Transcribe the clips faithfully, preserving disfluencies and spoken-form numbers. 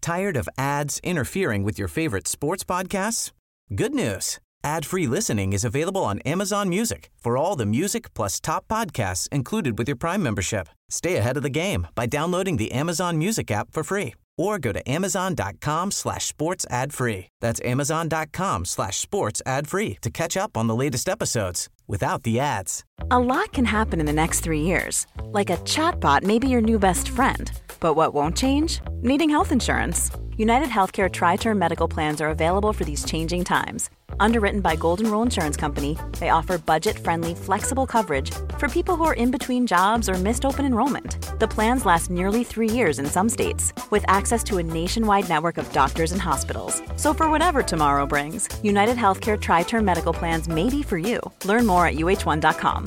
Tired of ads interfering with your favorite sports podcasts? Good news. Ad-free listening is available on Amazon Music for all the music plus top podcasts included with your Prime membership. Stay ahead of the game by downloading the Amazon Music app for free or go to amazon.com slash sports ad free. That's amazon.com slash sports ad free to catch up on the latest episodes without the ads. A lot can happen in the next three years. Like a chatbot may be your new best friend. But what won't change? Needing health insurance. United Healthcare Tri-Term Medical Plans are available for these changing times. Underwritten by Golden Rule Insurance Company, they offer budget-friendly, flexible coverage for people who are in between jobs or missed open enrollment. The plans last nearly three years in some states, with access to a nationwide network of doctors and hospitals. So for whatever tomorrow brings, United Healthcare Tri-Term Medical Plans may be for you. Learn more at U H one dot com.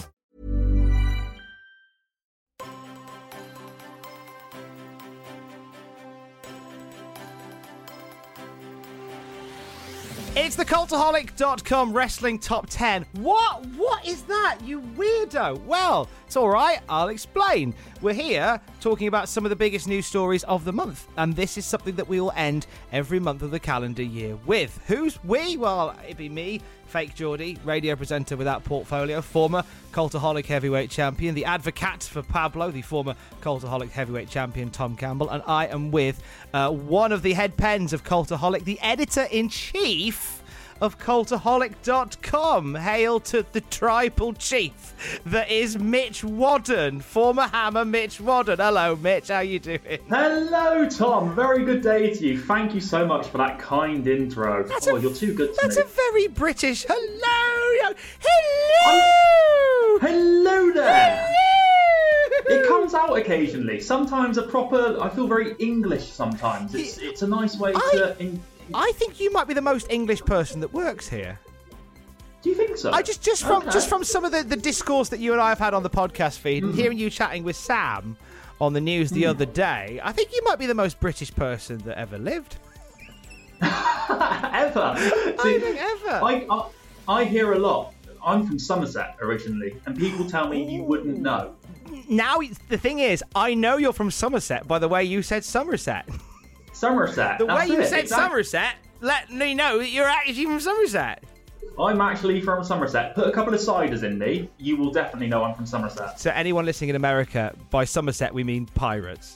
It's the Cultaholic dot com Wrestling Top ten. What? What is that, you weirdo? Well, it's all right. I'll explain. We're here talking about some of the biggest news stories of the month, and this is something that we will end every month of the calendar year with. Who's we? Well, it'd be me, Fake Geordie, radio presenter without portfolio, former Cultaholic Heavyweight Champion, the advocate for Pablo, the former Cultaholic Heavyweight Champion, Tom Campbell, and I am with uh, one of the head pens of Cultaholic, the editor-in-chief of Cultaholic dot com. Hail to the tribal chief that is Mitch Wadden, former Hammer Mitch Wadden. Hello, Mitch. How you doing? Hello, Tom. Very good day to you. Thank you so much for that kind intro. That's oh, a, you're too good to that's me. That's a very British hello. Hello. I'm, hello there. Hello. It comes out occasionally. Sometimes a proper. I feel very English. Sometimes it's it's a nice way I, to. In, I think you might be the most English person that works here. Do you think so? I just just from okay. just from some of the, the discourse that you and I have had on the podcast feed, mm. and hearing you chatting with Sam on the news the mm. other day, I think you might be the most British person that ever lived. ever? See, I think ever. I, I I hear a lot. I'm from Somerset originally, and people tell me you wouldn't know. Now the thing is, I know you're from Somerset by the way you said Somerset. Somerset. The way you it, said exactly. Somerset let me know that you're actually from Somerset. I'm actually from Somerset. Put a couple of ciders in me, you will definitely know I'm from Somerset. So anyone listening in America, by Somerset we mean pirates.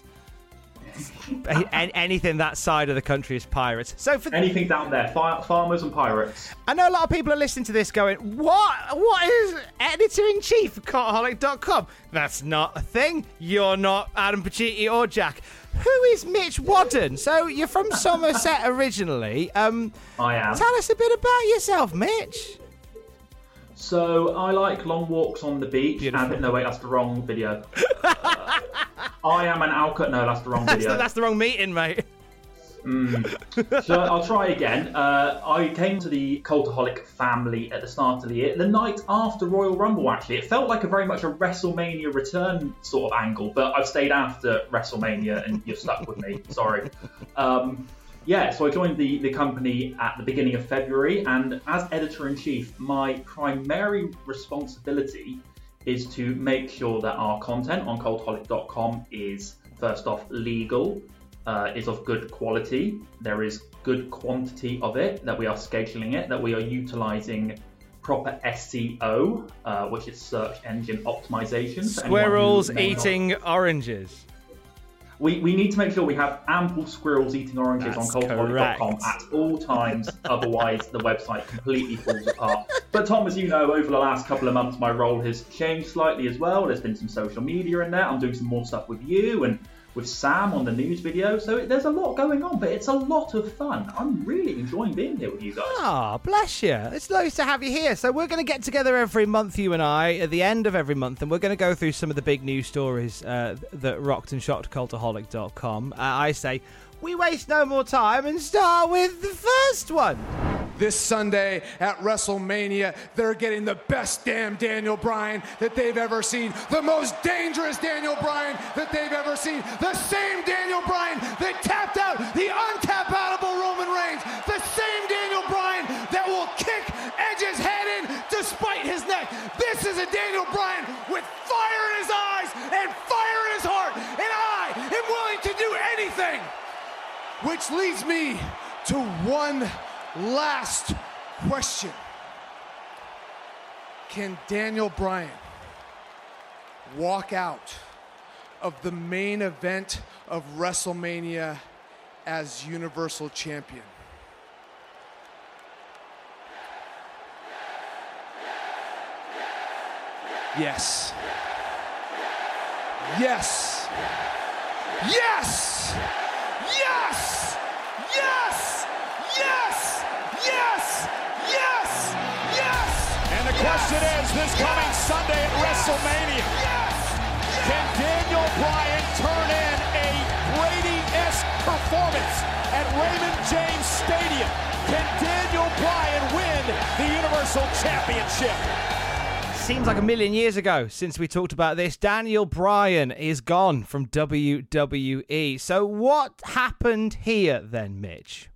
Anything that side of the country is pirates. So for anything down there, far- farmers and pirates. I know a lot of people are listening to this going, what? What is editor-in-chief of Cultaholic dot com? That's not a thing. You're not Adam Pacitti or Jack. Who is Mitch Wadden? So you're from Somerset originally. Um, I am. Tell us a bit about yourself, Mitch. So I like long walks on the beach. Beautiful. And, no, wait, that's the wrong video. uh, I am an alcoholic. No, that's the wrong video. That's the, that's the wrong meeting, mate. Mm. So I'll try again. Uh, I came to the Cultaholic family at the start of the year, the night after Royal Rumble, actually. It felt like a very much a WrestleMania return sort of angle, but I've stayed after WrestleMania and you're stuck with me. Sorry. Um, yeah, so I joined the, the company at the beginning of February, and as editor-in-chief, my primary responsibility is to make sure that our content on Cultaholic dot com is, first off, legal, Uh, is of good quality, there is good quantity of it, that we are scheduling it, that we are utilizing proper S E O, uh, which is search engine optimization. Squirrels eating not... oranges. We we need to make sure we have ample squirrels eating oranges That's on Cultaholic dot com at all times, otherwise the website completely falls apart. But Tom, as you know, over the last couple of months, my role has changed slightly as well. There's been some social media in there. I'm doing some more stuff with you and with Sam on the news video, so there's a lot going on, but it's a lot of fun. I'm really enjoying being here with you guys. Ah, oh, bless you. It's nice to have you here. So we're going to get together every month, you and I, at the end of every month, and we're going to go through some of the big news stories uh, that rocked and shocked Cultaholic dot com. Uh, I say, we waste no more time and start with the first one. This Sunday at WrestleMania, they're getting the best damn Daniel Bryan that they've ever seen. The most dangerous Daniel Bryan that they've ever seen. The same Daniel Bryan that tapped out the untap-outable Roman Reigns. The same Daniel Bryan that will kick Edge's head in despite his neck. This is a Daniel Bryan with fire in his eyes and fire in his heart. And I am willing to do anything, which Which leads me to one last question. Can Daniel Bryan walk out of the main event of WrestleMania as Universal Champion? Yes. Yes. Yes! Yes! Yes! Yes! Yes! Yes! Yes! And the question is, this coming Sunday at WrestleMania, can Daniel Bryan turn in a Brady-esque performance at Raymond James Stadium? Can Daniel Bryan win the Universal Championship? Seems like a million years ago since we talked about this. Daniel Bryan is gone from W W E. So what happened here then, Mitch?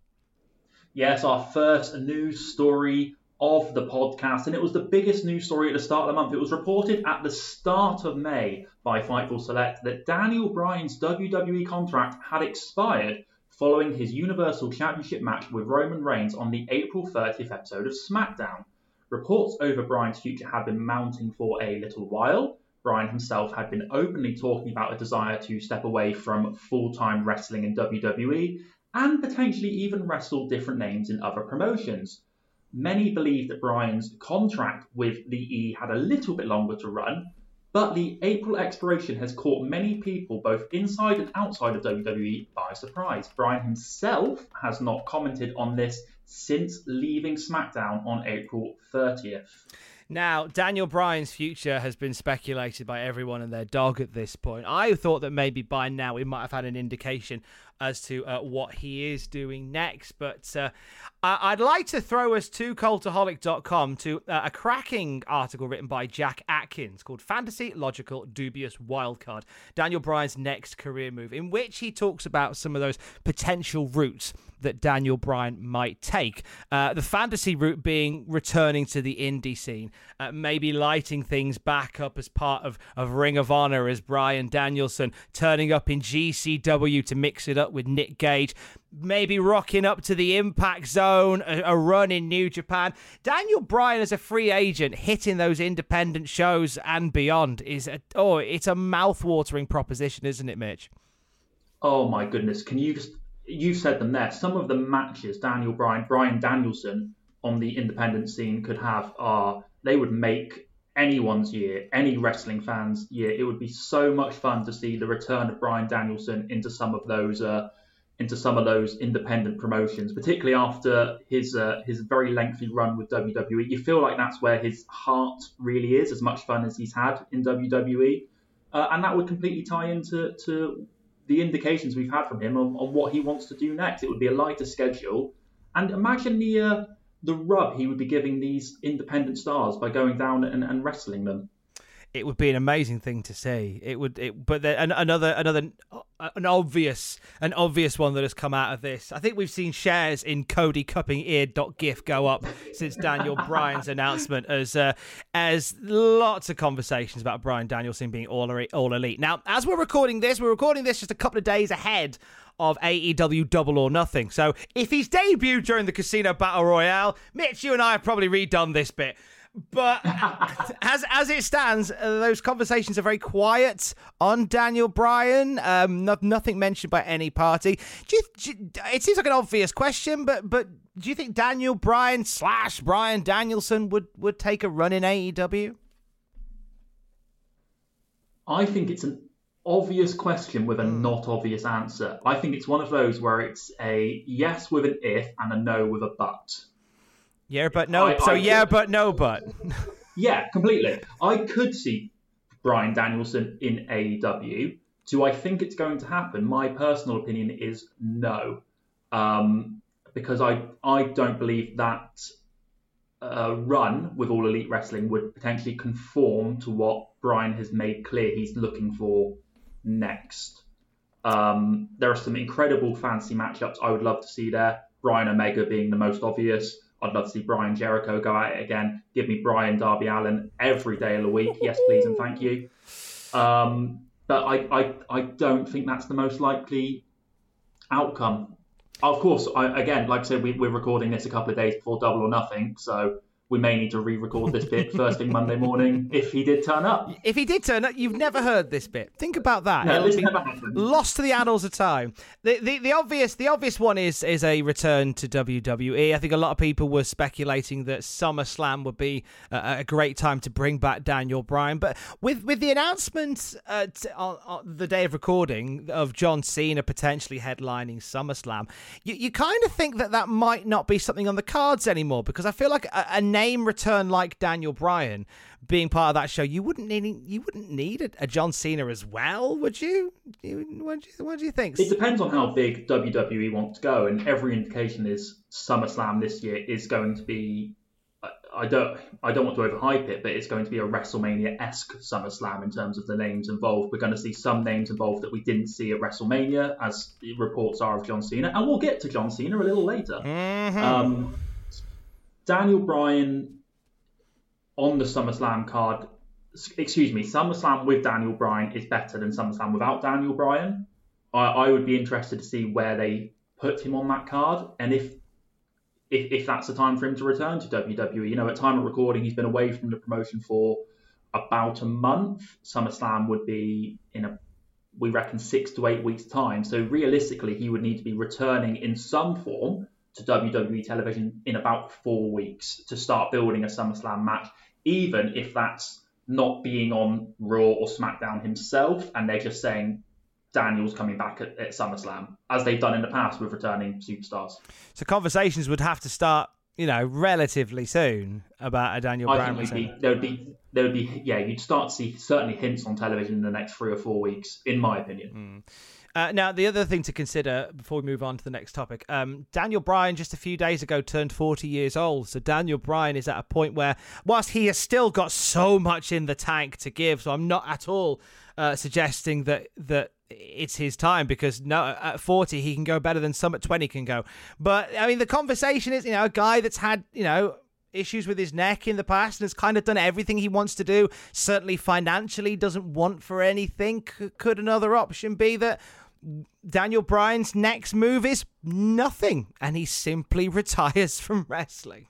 Yes, our first news story of the podcast, and it was the biggest news story at the start of the month. It was reported at the start of May by Fightful Select that Daniel Bryan's W W E contract had expired following his Universal Championship match with Roman Reigns on the April thirtieth episode of SmackDown. Reports over Bryan's future had been mounting for a little while. Bryan himself had been openly talking about a desire to step away from full-time wrestling in W W E and potentially even wrestle different names in other promotions. Many believe that Bryan's contract with the E had a little bit longer to run, but the April expiration has caught many people both inside and outside of W W E by surprise. Bryan himself has not commented on this since leaving SmackDown on April thirtieth. Now, Daniel Bryan's future has been speculated by everyone and their dog at this point. I thought that maybe by now we might have had an indication as to uh, what he is doing next. But uh, I'd like to throw us to Cultaholic dot com to uh, a cracking article written by Jack Atkins called Fantasy Logical Dubious Wildcard, Daniel Bryan's next career move, in which he talks about some of those potential routes that Daniel Bryan might take. Uh, the fantasy route being returning to the indie scene, uh, maybe lighting things back up as part of, of Ring of Honor as Bryan Danielson, turning up in G C W to mix it up with Nick Gage, maybe rocking up to the Impact Zone, a, a run in New Japan. Daniel Bryan as a free agent hitting those independent shows and beyond is a, oh, it's a mouth-watering proposition, isn't it, Mitch? Oh my goodness, can you just... You said them there. Some of the matches Daniel Bryan, Bryan Danielson on the independent scene could have are, they would make anyone's year, any wrestling fan's year. It would be so much fun to see the return of Bryan Danielson into some of those, uh, into some of those independent promotions, particularly after his uh, his very lengthy run with W W E. You feel like that's where his heart really is, as much fun as he's had in W W E, uh, and that would completely tie into to. the indications we've had from him on, on what he wants to do next. It would be a lighter schedule. And imagine the uh, the rub he would be giving these independent stars by going down and, and wrestling them. It would be an amazing thing to see. It would, it, but then an, another, another, an obvious, an obvious one that has come out of this. I think we've seen shares in Cody Cupping Ear .gif go up since Daniel Bryan's announcement, as uh, as lots of conversations about Bryan Danielson being all elite, all elite. Now, as we're recording this, we're recording this just a couple of days ahead of A E W Double or Nothing. So if he's debuted during the Casino Battle Royale, Mitch, you and I have probably redone this bit. But as as it stands, uh, those conversations are very quiet on Daniel Bryan. Um, not, nothing mentioned by any party. Do you, do you, it seems like an obvious question, but but do you think Daniel Bryan slash Bryan Danielson would, would take a run in A E W? I think it's an obvious question with a mm. not obvious answer. I think it's one of those where it's a yes with an if and a no with a but. Yeah, but no. I, so I yeah, could, but no, but. Yeah, completely. I could see Bryan Danielson in A E W. Do I think it's going to happen? My personal opinion is no, um, because I I don't believe that uh, run with All Elite Wrestling would potentially conform to what Bryan has made clear he's looking for next. Um, there are some incredible fantasy matchups I would love to see there. Bryan Omega being the most obvious. I'd love to see Bryan Jericho go at it again. Give me Bryan Darby Allin every day of the week. Yes, please, and thank you. Um, but I, I, I don't think that's the most likely outcome. Of course, I, again, like I said, we, we're recording this a couple of days before Double or Nothing, so we may need to re-record this bit first thing Monday morning if he did turn up. If he did turn up, you've never heard this bit. Think about that. No, It'll this be never happened. Lost to the annals of time. The, the the obvious the obvious one is is a return to W W E. I think a lot of people were speculating that SummerSlam would be a, a great time to bring back Daniel Bryan. But with with the announcement uh, t- on, on the day of recording of John Cena potentially headlining SummerSlam, you, you kind of think that that might not be something on the cards anymore, because I feel like a, a name return like Daniel Bryan being part of that show, you wouldn't need you wouldn't need a, a John Cena as well, would you? you what, do you what do you think? It depends on how big W W E wants to go, and every indication is SummerSlam this year is going to be. I don't I don't want to overhype it, but it's going to be a WrestleMania-esque SummerSlam in terms of the names involved. We're going to see some names involved that we didn't see at WrestleMania, as the reports are of John Cena, and we'll get to John Cena a little later. Mm-hmm. Um, Daniel Bryan on the SummerSlam card, excuse me, SummerSlam with Daniel Bryan is better than SummerSlam without Daniel Bryan. I, I would be interested to see where they put him on that card, and if if if that's the time for him to return to W W E. You know, at time of recording, he's been away from the promotion for about a month. SummerSlam would be in a, we reckon, six to eight weeks' time. So realistically, he would need to be returning in some form to W W E television in about four weeks to start building a SummerSlam match, even if that's not being on Raw or SmackDown himself, and they're just saying Daniel's coming back at, at SummerSlam, as they've done in the past with returning superstars. So conversations would have to start, you know, relatively soon about a Daniel I Bryan think return. be, there would be, there would be, yeah, you'd start to see certainly hints on television in the next three or four weeks, in my opinion. Mm. Uh, now, the other thing to consider before we move on to the next topic, um, Daniel Bryan just a few days ago turned forty years old. So Daniel Bryan is at a point where, whilst he has still got so much in the tank to give, so I'm not at all uh, suggesting that that it's his time, because no, at forty he can go better than some at twenty can go. But I mean, the conversation is, you know, a guy that's had, you know, issues with his neck in the past and has kind of done everything he wants to do. Certainly financially doesn't want for anything. Could another option be that Daniel Bryan's next move is nothing and he simply retires from wrestling?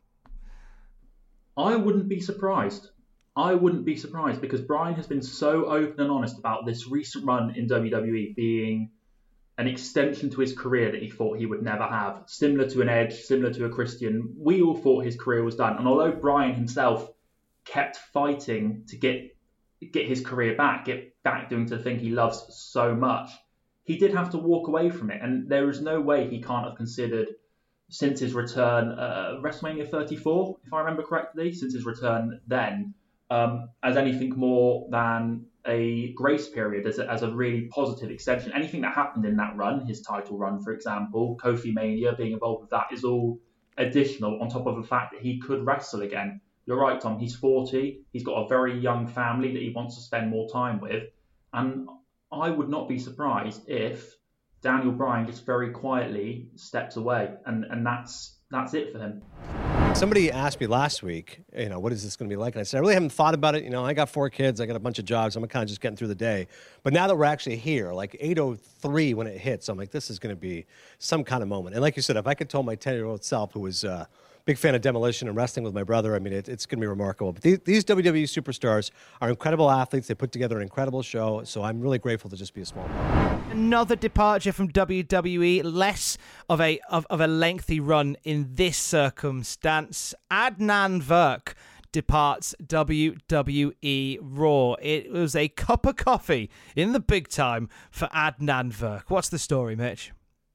I wouldn't be surprised. I wouldn't be surprised, because Bryan has been so open and honest about this recent run in W W E being an extension to his career that he thought he would never have. Similar to an Edge, similar to a Christian, we all thought his career was done. And although Bryan himself kept fighting to get get his career back, get back doing the thing he loves so much, he did have to walk away from it. And there is no way he can't have considered, since his return, uh, WrestleMania thirty-four, if I remember correctly, since his return then, um, as anything more than a grace period, as a, as a really positive extension. Anything that happened in that run, his title run, for example, Kofi Mania, being involved with that, is all additional on top of the fact that he could wrestle again. You're right, Tom, he's forty. He's got a very young family that he wants to spend more time with. And I would not be surprised if Daniel Bryan just very quietly steps away, and, and that's that's it for him. Somebody asked me last week, you know, what is this going to be like? And I said, I really haven't thought about it. You know, I got four kids. I got a bunch of jobs. I'm kind of just getting through the day. But now that we're actually here, like eight oh three when it hits, I'm like, this is going to be some kind of moment. And like you said, if I could tell my ten-year-old self, who was a big fan of Demolition and wrestling with my brother, I mean, it, it's going to be remarkable. But these, these W W E superstars are incredible athletes. They put together an incredible show. So I'm really grateful to just be a small part. Another departure from W W E, less of a of, of a lengthy run in this circumstance. Adnan Virk departs W W E Raw. It was a cup of coffee in the big time for Adnan Virk. What's the story, Mitch?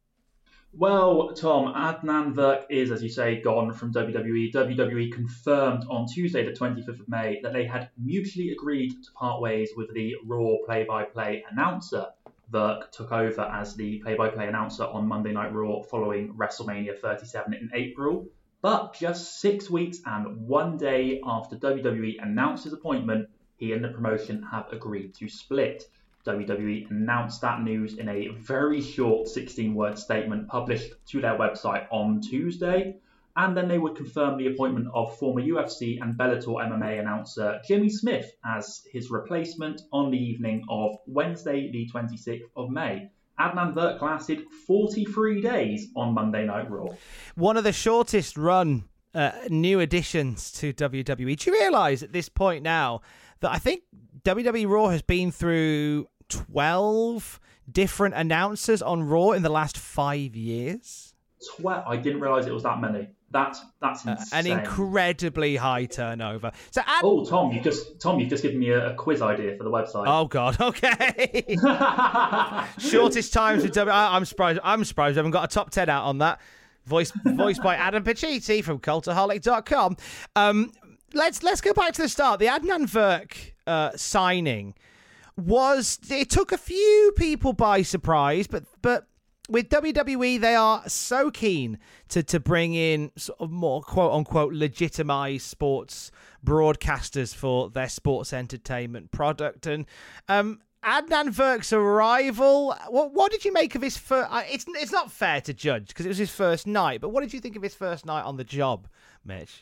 Well, Tom, Adnan Virk is, as you say, gone from W W E. W W E confirmed on Tuesday, the twenty-fifth of May, that they had mutually agreed to part ways with the Raw play-by-play announcer. Virk took over as the play-by-play announcer on Monday Night Raw following WrestleMania thirty-seven in April. But just six weeks and one day after W W E announced his appointment, he and the promotion have agreed to split. W W E announced that news in a very short sixteen-word statement published to their website on Tuesday, and then they would confirm the appointment of former U F C and Bellator M M A announcer Jimmy Smith as his replacement on the evening of Wednesday, the twenty-sixth of May. Adnan Virk lasted forty-three days on Monday Night Raw. One of the shortest run uh, new additions to W W E. Do you realise at this point now that I think W W E Raw has been through twelve different announcers on Raw in the last five years? twelve I didn't realise it was that many. That's that's insane. Uh, an incredibly high turnover. So, Ad- oh, Tom, you just Tom, you've just given me a, a quiz idea for the website. Oh God, okay. Shortest times with W. I, I'm surprised. I'm surprised I haven't got a top ten out on that. Voiced voiced by Adam Pacitti from Cultaholic dot com. Um, let's let's go back to the start. The Adnan Virk uh, signing was it took a few people by surprise, but but. With W W E, they are so keen to, to bring in sort of more quote-unquote legitimized sports broadcasters for their sports entertainment product. And um, Adnan Virk's arrival, what, what did you make of his first... It's, it's not fair to judge because it was his first night, but what did you think of his first night on the job, Mitch?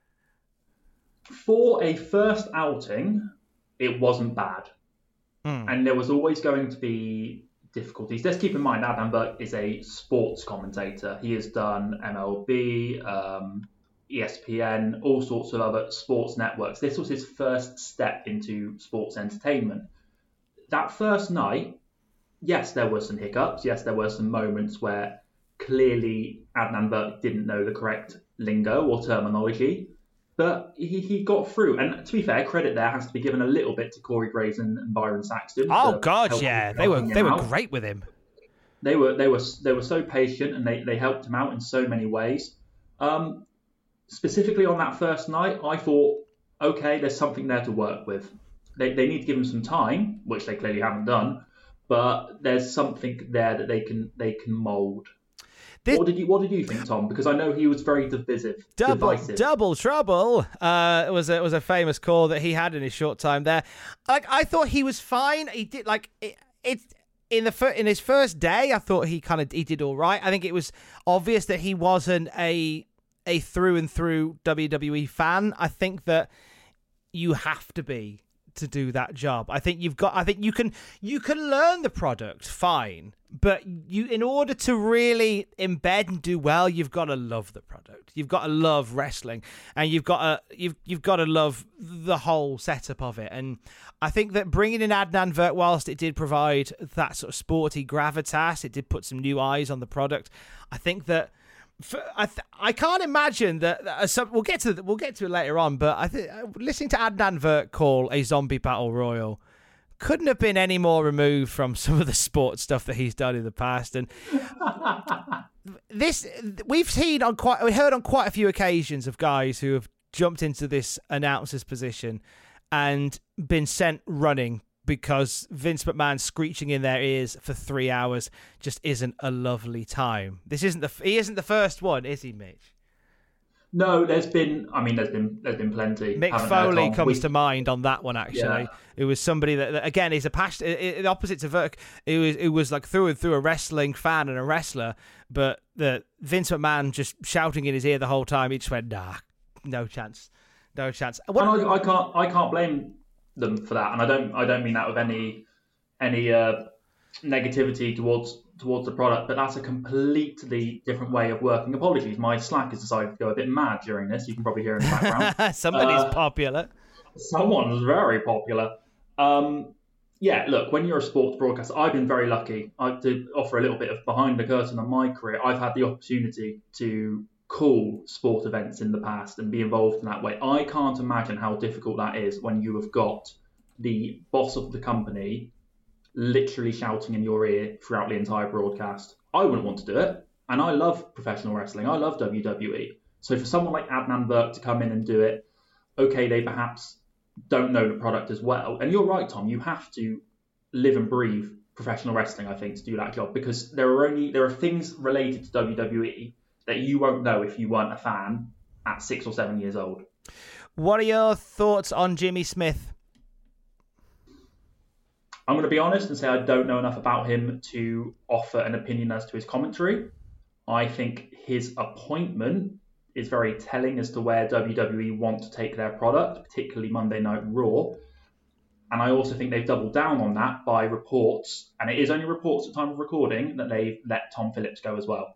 For a first outing, it wasn't bad. Mm. And there was always going to be... difficulties. Let's keep in mind Adnan Virk is a sports commentator. He has done M L B, um, E S P N, all sorts of other sports networks. This was his first step into sports entertainment. That first night, yes, there were some hiccups. Yes, there were some moments where clearly Adnan Virk didn't know the correct lingo or terminology. But he, he got through. And to be fair, credit there has to be given a little bit to Corey Graves and, and Byron Saxton. Oh, God, yeah. They were they were out. great with him. They were they were they were so patient and they, they helped him out in so many ways. Um, specifically on that first night, I thought, okay, there's something there to work with. They they need to give him some time, which they clearly haven't done, but there's something there that they can they can mould. This, what did you What did you think, Tom? Because I know he was very divisive. Double, divisive. double trouble. Uh, it was a, it was a famous call that he had in his short time there. Like I thought he was fine. He did like it. it in the fir- in his first day, I thought he kind of he did all right. I think it was obvious that he wasn't a a through and through W W E fan. I think that you have to be to do that job. I think you've got I think you can you can learn the product fine, but you in order to really embed and do well, you've got to love the product. You've got to love wrestling, and you've got to you've you've got to love the whole setup of it. And I think that bringing in Adnan Virk, whilst it did provide that sort of sporty gravitas, it did put some new eyes on the product. I think that For, I th- I can't imagine that. Uh, some, we'll get to the, we'll get to it later on, but I think uh, listening to Adnan Virk call a zombie battle royal couldn't have been any more removed from some of the sports stuff that he's done in the past. And this we've seen on quite we heard on quite a few occasions of guys who have jumped into this announcer's position and been sent running because Vince McMahon screeching in their ears for three hours just isn't a lovely time. This isn't the he isn't the first one, is he, Mitch? No, there's been. I mean, there's been there's been plenty. Mick Foley comes we... to mind on that one. Actually, yeah. It was somebody that, that again is a passion. The opposite to Virk, it was it was like through and through a wrestling fan and a wrestler, but the Vince McMahon just shouting in his ear the whole time. He just went, nah, no chance, no chance. What... And I, I can't I can't blame them for that, and I don't I don't mean that with any any uh, negativity towards towards the product, but that's a completely different way of working. Apologies, my Slack has decided to go a bit mad during this. You can probably hear in the background. Somebody's uh, popular. Someone's very popular. Um, yeah, look, when you're a sports broadcaster, I've been very lucky. I to offer a little bit of behind the curtain on my career. I've had the opportunity to call sport events in the past and be involved in that way. I can't imagine how difficult that is when you have got the boss of the company literally shouting in your ear throughout the entire broadcast. I wouldn't want to do it. And I love professional wrestling. I love W W E. So for someone like Adnan Virk to come in and do it, okay, they perhaps don't know the product as well. And you're right, Tom, you have to live and breathe professional wrestling, I think, to do that job, because there are only there are things related to W W E that you won't know if you weren't a fan at six or seven years old. What are your thoughts on Jimmy Smith? I'm going to be honest and say I don't know enough about him to offer an opinion as to his commentary. I think his appointment is very telling as to where W W E want to take their product, particularly Monday Night Raw. And I also think they've doubled down on that by reports, and it is only reports at time of recording, that they've let Tom Phillips go as well.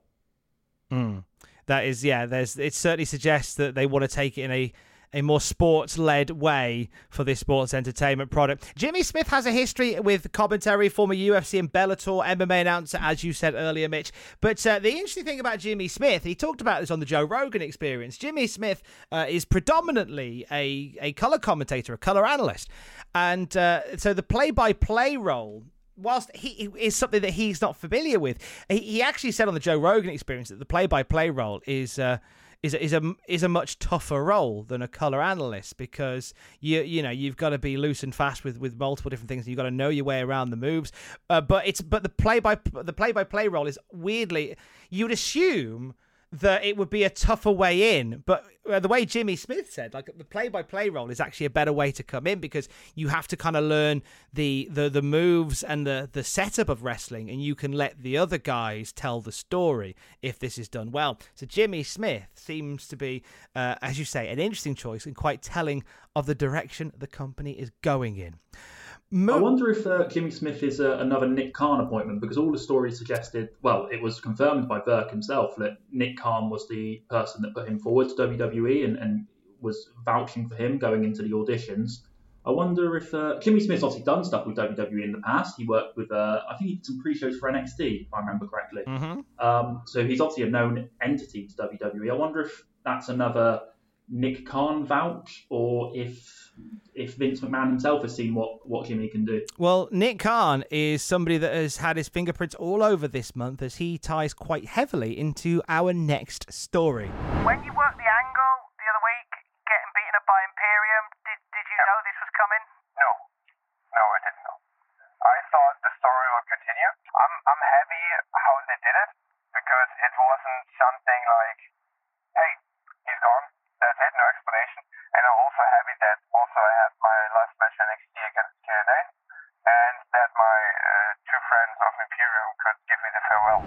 Mm. That is, yeah, there's it certainly suggests that they want to take it in a a more sports-led way for this sports entertainment product. Jimmy Smith has a history with commentary, former U F C and Bellator M M A announcer, as you said earlier, Mitch. But uh, the interesting thing about Jimmy Smith, he talked about this on the Joe Rogan Experience. Jimmy Smith uh, is predominantly a, a color commentator, a color analyst. And uh, so the play-by-play role, whilst he is something that he's not familiar with, he, he actually said on the Joe Rogan Experience that the play-by-play role is... Uh, Is a, is a is a much tougher role than a color analyst, because you you know you've got to be loose and fast with, with multiple different things. You've got to know your way around the moves. Uh, but it's but the play by the play by play role is weirdly, you'd assume that it would be a tougher way in, but uh, the way Jimmy Smith said, like the play-by-play role is actually a better way to come in, because you have to kind of learn the, the the moves and the the setup of wrestling, and you can let the other guys tell the story if this is done well. So Jimmy Smith seems to be, uh, as you say, an interesting choice and quite telling of the direction the company is going in. Mo- I wonder if uh, Jimmy Smith is uh, another Nick Khan appointment, because all the stories suggested, well, it was confirmed by Burke himself that Nick Khan was the person that put him forward to W W E and, and was vouching for him going into the auditions. I wonder if uh, Jimmy Smith's obviously done stuff with W W E in the past. He worked with, uh, I think he did some pre-shows for N X T, if I remember correctly. Mm-hmm. Um, so he's obviously a known entity to W W E. I wonder if that's another Nick Khan vouch, or if if Vince McMahon himself has seen what, what Jimmy can do. Well, Nick Khan is somebody that has had his fingerprints all over this month, as he ties quite heavily into our next story. When you worked the angle the other week, getting beaten up by Imperium, did, did you know this was coming? No. No, I didn't know. I thought the story would continue. I'm, I'm happy how they did it, because it wasn't something like, hey, he's gone, that's it, no explanation. And I'm also happy that also I had my last match in N X T against Kane, and that my uh, two friends of Imperium could give me the farewell.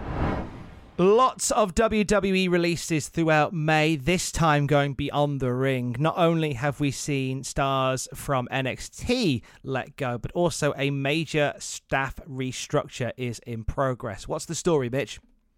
Lots of W W E releases throughout May, this time going beyond the ring. Not only have we seen stars from N X T let go, but also a major staff restructure is in progress. What's the story, Mitch?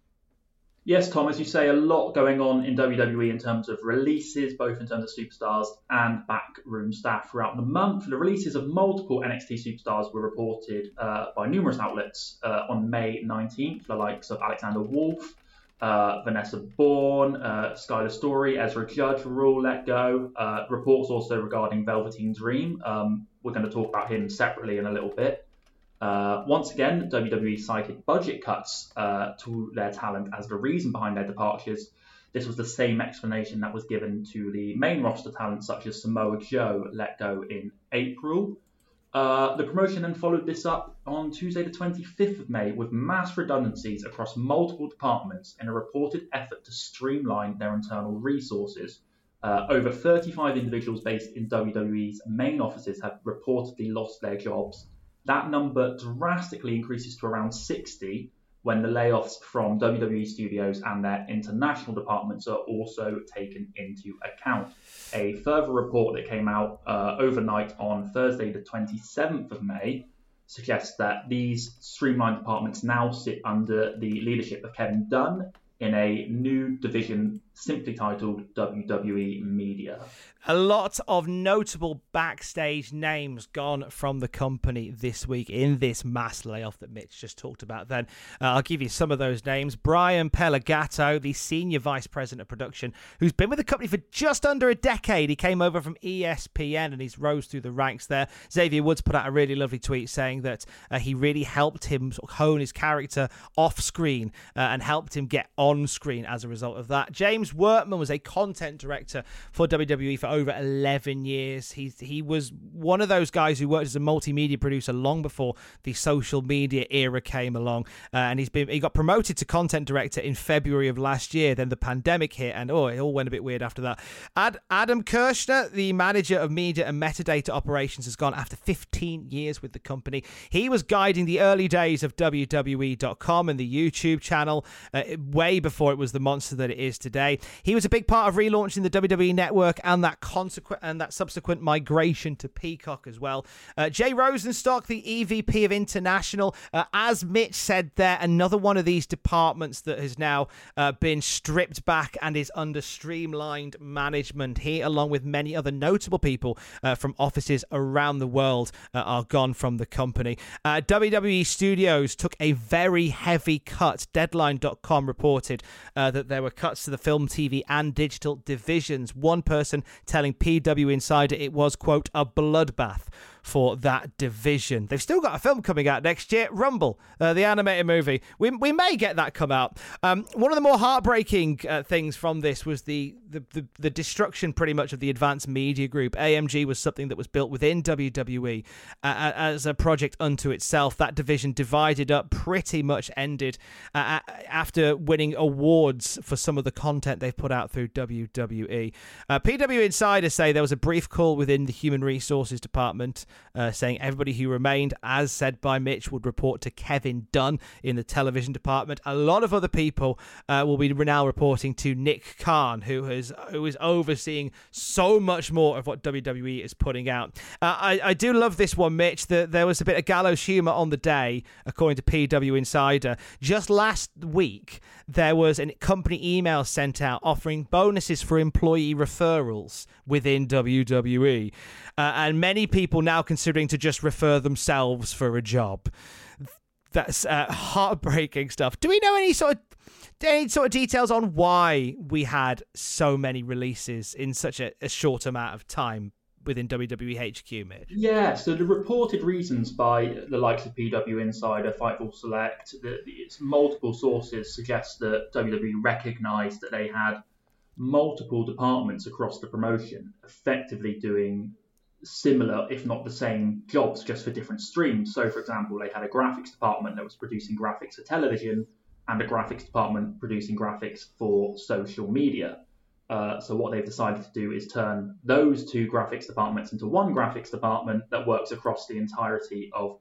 Yes, Tom, as you say, a lot going on in W W E in terms of releases, both in terms of superstars and backroom staff throughout the month. The releases of multiple N X T superstars were reported uh, by numerous outlets uh, on May nineteenth, the likes of Alexander Wolf, uh, Vanessa Bourne, uh, Skylar Story, Ezra Judge were all let go. Uh, reports also regarding Velveteen Dream. Um, we're going to talk about him separately in a little bit. Uh, once again, W W E cited budget cuts uh, to their talent as the reason behind their departures. This was the same explanation that was given to the main roster talent, such as Samoa Joe, let go in April. Uh, the promotion then followed this up on Tuesday the twenty-fifth of May with mass redundancies across multiple departments in a reported effort to streamline their internal resources. Uh, over thirty-five individuals based in W W E's main offices have reportedly lost their jobs. That number drastically increases to around sixty when the layoffs from W W E Studios and their international departments are also taken into account. A further report that came out uh, overnight on Thursday, the twenty-seventh of May, suggests that these streamlined departments now sit under the leadership of Kevin Dunn in a new division simply titled W W E Media. A lot of notable backstage names gone from the company this week in this mass layoff that Mitch just talked about then. Uh, I'll give you some of those names. Brian Pelagato, the Senior Vice President of Production, who's been with the company for just under a decade. He came over from E S P N and he's rose through the ranks there. Xavier Woods put out a really lovely tweet saying that uh, he really helped him sort of hone his character off screen uh, and helped him get on screen as a result of that. James Workman was a content director for W W E for over eleven years. He's, he was one of those guys who worked as a multimedia producer long before the social media era came along. Uh, and he's been he got promoted to content director in February of last year. Then the pandemic hit and oh, it all went a bit weird after that. Ad, Adam Kirshner, the manager of media and metadata operations, has gone after fifteen years with the company. He was guiding the early days of W W E dot com and the YouTube channel uh, way before it was the monster that it is today. say he was a big part of relaunching the W W E Network and that consequent and that subsequent migration to Peacock as well. Uh, Jay Rosenstock, the E V P of International, uh, as Mitch said there, another one of these departments that has now uh, been stripped back and is under streamlined management. He, along with many other notable people uh, from offices around the world, uh, are gone from the company. Uh, W W E Studios took a very heavy cut. Deadline dot com reported uh, that there were cuts to the film, T V, and digital divisions. One person telling P W Insider it was, quote, a bloodbath for that division. They've still got a film coming out next year, Rumble, uh, the animated movie. We we may get that come out. Um, one of the more heartbreaking uh, things from this was the, the, the, the destruction pretty much of the Advanced Media Group. A M G was something that was built within W W E uh, as a project unto itself. That division divided up, pretty much ended uh, after winning awards for some of the content they've put out through W W E. Uh, P W Insider say there was a brief call within the Human Resources Department Uh, saying everybody who remained, as said by Mitch, would report to Kevin Dunn in the television department. A lot of other people uh, will be now reporting to Nick Khan, who has who is overseeing so much more of what W W E is putting out. Uh, I, I do love this one, Mitch. The, there was a bit of gallows humour on the day, according to P W Insider. Just last week, there was a company email sent out offering bonuses for employee referrals within W W E. Uh, and many people now considering to just refer themselves for a job. That's uh, heartbreaking stuff. Do we know any sort of any sort of details on why we had so many releases in such a, a short amount of time within W W E H Q, Mitch? Yeah, so the reported reasons by the likes of P W Insider, Fightful Select, the, it's multiple sources suggest that W W E recognised that they had multiple departments across the promotion effectively doing similar, if not the same, jobs just for different streams. So, for example, they had a graphics department that was producing graphics for television and a graphics department producing graphics for social media. Uh, so what they've decided to do is turn those two graphics departments into one graphics department that works across the entirety of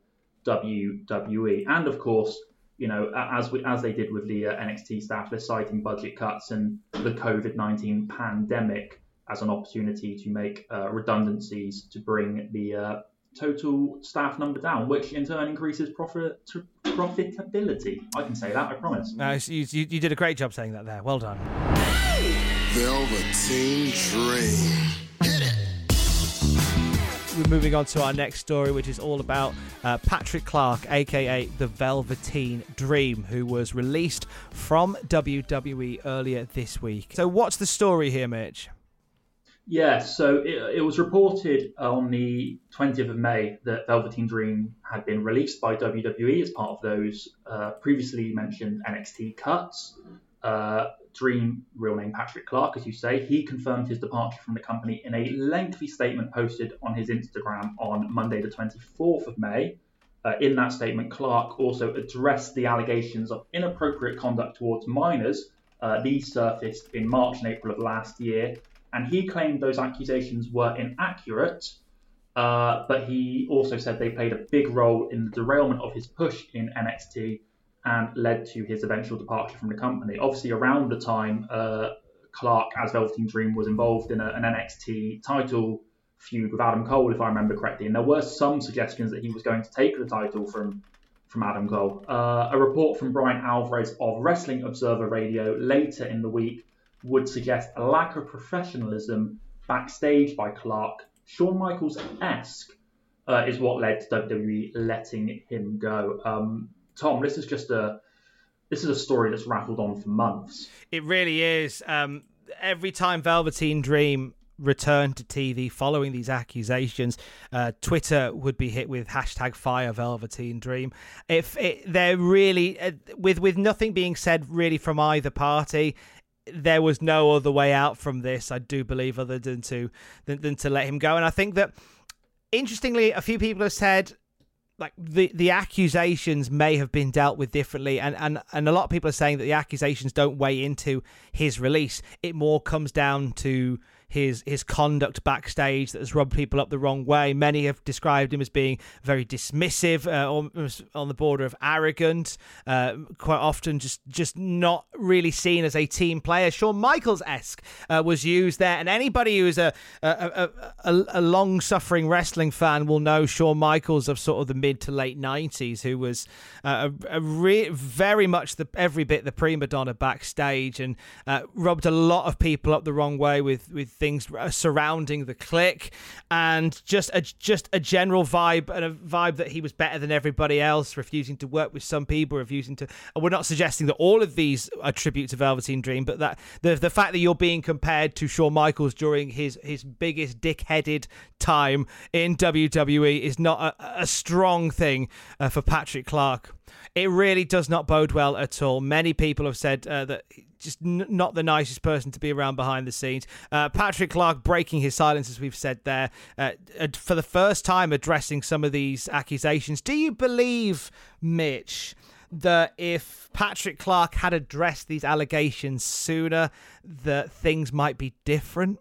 W W E. And of course, you know, as we, as they did with the uh, N X T staff, they're citing budget cuts and the COVID nineteen pandemic as an opportunity to make uh, redundancies to bring the uh, total staff number down, which in turn increases profit profitability. I can say that, I promise. Uh, you, you, you did a great job saying that there. Well done. Velveteen Dream. Hit it. We're moving on to our next story, which is all about uh, Patrick Clark, aka the Velveteen Dream, who was released from W W E earlier this week. So what's the story here, Mitch? Yeah, so it, it was reported on the twentieth of May that Velveteen Dream had been released by W W E as part of those uh, previously mentioned N X T cuts. Uh, Dream, real name Patrick Clark, as you say, he confirmed his departure from the company in a lengthy statement posted on his Instagram on Monday the twenty-fourth of May. Uh, in that statement, Clark also addressed the allegations of inappropriate conduct towards minors. Uh, these surfaced in March and April of last year, and he claimed those accusations were inaccurate, uh, but he also said they played a big role in the derailment of his push in N X T and led to his eventual departure from the company. Obviously, around the time uh, Clark, as Velveteen Dream, was involved in a, an N X T title feud with Adam Cole, if I remember correctly, and there were some suggestions that he was going to take the title from from Adam Cole. Uh, a report from Brian Alvarez of Wrestling Observer Radio later in the week would suggest a lack of professionalism backstage by Clark, Shawn Michaels-esque, uh, is what led to W W E letting him go. Um, Tom, this is just a this is a story that's rattled on for months. It really is. Um, every time Velveteen Dream returned to T V following these accusations, uh, Twitter would be hit with hashtag Fire Velveteen Dream. If it, they're really uh, with with nothing being said really from either party, there was no other way out from this, I do believe, other than to than, than to let him go. And I think that, interestingly, a few people have said, like, the, the accusations may have been dealt with differently, and, and, and a lot of people are saying that the accusations don't weigh into his release. It more comes down to his his conduct backstage that has rubbed people up the wrong way. Many have described him as being very dismissive, uh, almost on the border of arrogant, uh, quite often just, just not really seen as a team player. Shawn Michaels-esque uh, was used there, and anybody who is a, a, a, a, a long-suffering wrestling fan will know Shawn Michaels of sort of the mid to late nineties, who was uh, a, a re- very much the every bit the prima donna backstage, and uh, rubbed a lot of people up the wrong way with, with things surrounding the Clique, and just a, just a general vibe, and a vibe that he was better than everybody else, refusing to work with some people, refusing to... We're not suggesting that all of these are tribute to Velveteen Dream, but that the the fact that you're being compared to Shawn Michaels during his, his biggest dick-headed time in W W E is not a, a strong thing uh, for Patrick Clark. It really does not bode well at all. Many people have said uh, that just n- not the nicest person to be around behind the scenes. Uh, Patrick Clark breaking his silence, as we've said there, uh, for the first time addressing some of these accusations. Do you believe, Mitch, that if Patrick Clark had addressed these allegations sooner, that things might be different?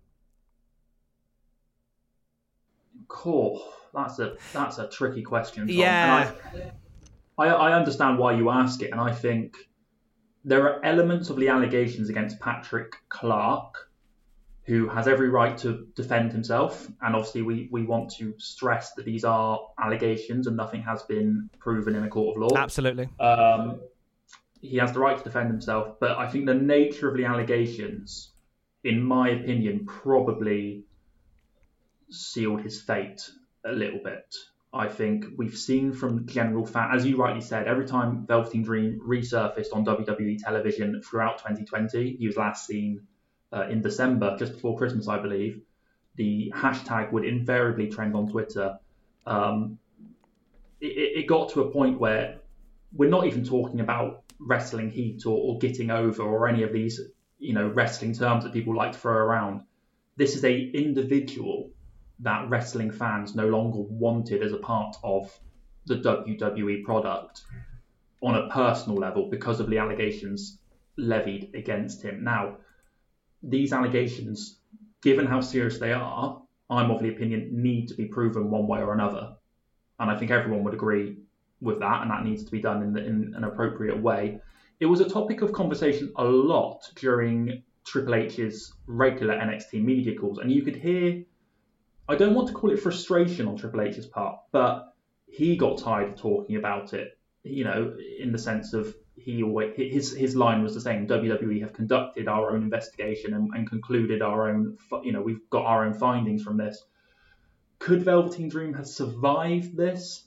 Cool. That's a that's a tricky question, Tom. Yeah. And I, I, I understand why you ask it, and I think there are elements of the allegations against Patrick Clark who has every right to defend himself. And obviously we, we want to stress that these are allegations and nothing has been proven in a court of law. Absolutely. Um, he has the right to defend himself. But I think the nature of the allegations, in my opinion, probably sealed his fate a little bit. I think we've seen from general fan, as you rightly said, every time Velveteen Dream resurfaced on W W E television throughout twenty twenty, he was last seen uh, in December, just before Christmas, I believe. The hashtag would invariably trend on Twitter. Um, it, it got to a point where we're not even talking about wrestling heat or, or getting over or any of these, you know, wrestling terms that people like to throw around. This is a individual that wrestling fans no longer wanted as a part of the W W E product on a personal level because of the allegations levied against him. Now, these allegations, given how serious they are, I'm of the opinion need to be proven one way or another. And I think everyone would agree with that, and that needs to be done in, the, in an appropriate way. It was a topic of conversation a lot during Triple H's regular N X T media calls, and you could hear, I don't want to call it frustration on Triple H's part, but he got tired of talking about it, you know, in the sense of he always, his his line was the same. W W E have conducted our own investigation and, and concluded our own, you know, we've got our own findings from this. Could Velveteen Dream have survived this?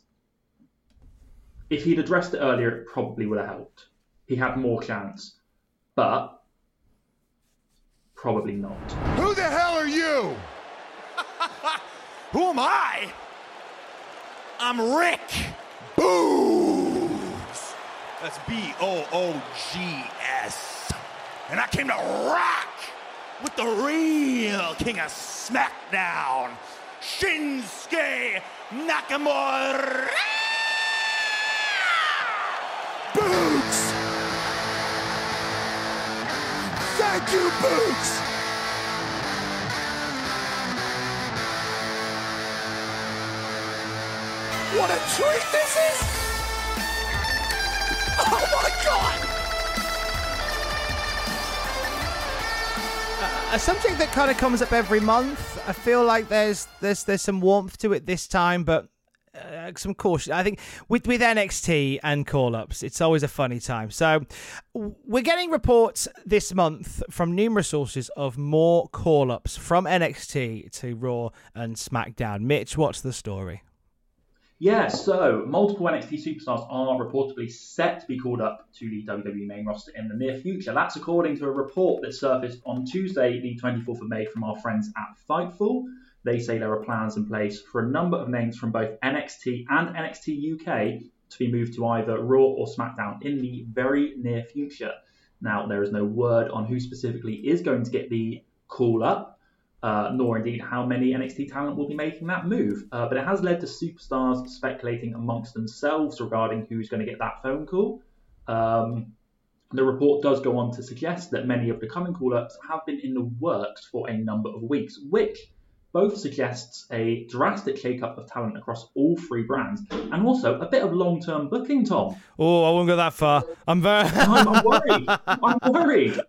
If he'd addressed it earlier, it probably would have helped. He had more chance, but probably not. Who the hell are you? Who am I? I'm Rick Boogs. That's B O O G S. And I came to rock with the real king of SmackDown, Shinsuke Nakamura. Boogs. Thank you, Boogs. What a treat this is! Oh my God! A subject that kind of comes up every month. I feel like there's there's there's some warmth to it this time, but uh, some caution. I think with with N X T and call-ups, it's always a funny time. So we're getting reports this month from numerous sources of more call-ups from N X T to Raw and SmackDown. Mitch, what's the story? Yeah, so multiple N X T superstars are reportedly set to be called up to the W W E main roster in the near future. That's according to a report that surfaced on Tuesday, the twenty-fourth of May, from our friends at Fightful. They say there are plans in place for a number of names from both N X T and N X T U K to be moved to either Raw or SmackDown in the very near future. Now, there is no word on who specifically is going to get the call up. Uh, nor indeed how many N X T talent will be making that move. Uh, but it has led to superstars speculating amongst themselves regarding who's going to get that phone call. Um, The report does go on to suggest that many of the coming call-ups have been in the works for a number of weeks, which both suggests a drastic shake-up of talent across all three brands, and also a bit of long-term booking, Tom. Oh, I won't go that far. I'm very... I'm, I'm worried. I'm worried.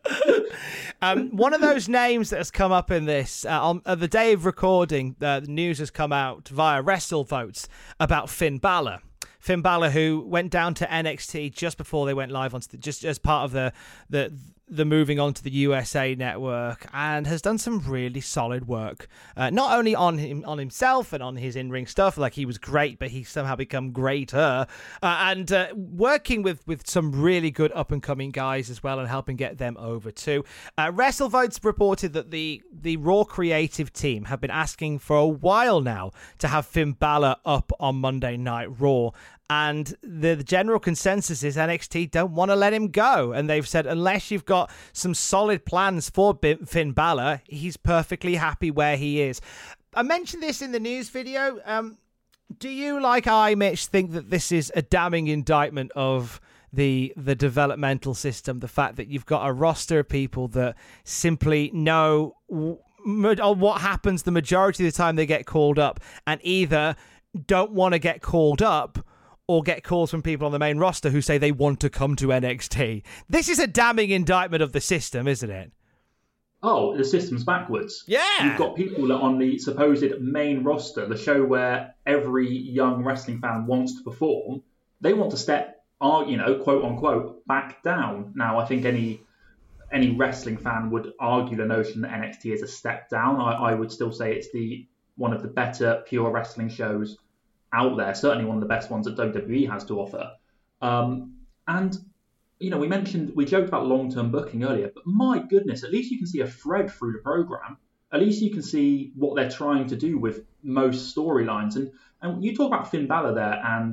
Um, one of those names that has come up in this, uh, on uh, the day of recording, uh, the news has come out via WrestleVotes about Finn Balor. Finn Balor, who went down to N X T just before they went live, on the, just as part of the the the moving on to the U S A network, and has done some really solid work. Uh, not only on him, on himself and on his in-ring stuff, like he was great, but he's somehow become greater. Uh, and uh, working with, with some really good up-and-coming guys as well, and helping get them over too. Uh, WrestleVotes reported that the, the Raw creative team have been asking for a while now to have Finn Balor up on Monday Night Raw. And the, the general consensus is N X T don't want to let him go. And they've said, unless you've got some solid plans for B- Finn Balor, he's perfectly happy where he is. I mentioned this in the news video. Um, do you, like I, Mitch, think that this is a damning indictment of the the developmental system? The fact that you've got a roster of people that simply know w- what happens the majority of the time they get called up, and either don't want to get called up or get calls from people on the main roster who say they want to come to N X T. This is a damning indictment of the system, isn't it? Oh, the system's backwards. Yeah. You've got people on the supposed main roster, the show where every young wrestling fan wants to perform. They want to step, you know, quote unquote, back down. Now, I think any any wrestling fan would argue the notion that N X T is a step down. I, I would still say it's the one of the better pure wrestling shows out there, certainly one of the best ones that W W E has to offer. Um, and, you know, we mentioned, we joked about long-term booking earlier, but my goodness, at least you can see a thread through the program. At least you can see what they're trying to do with most storylines. And, and you talk about Finn Balor there, and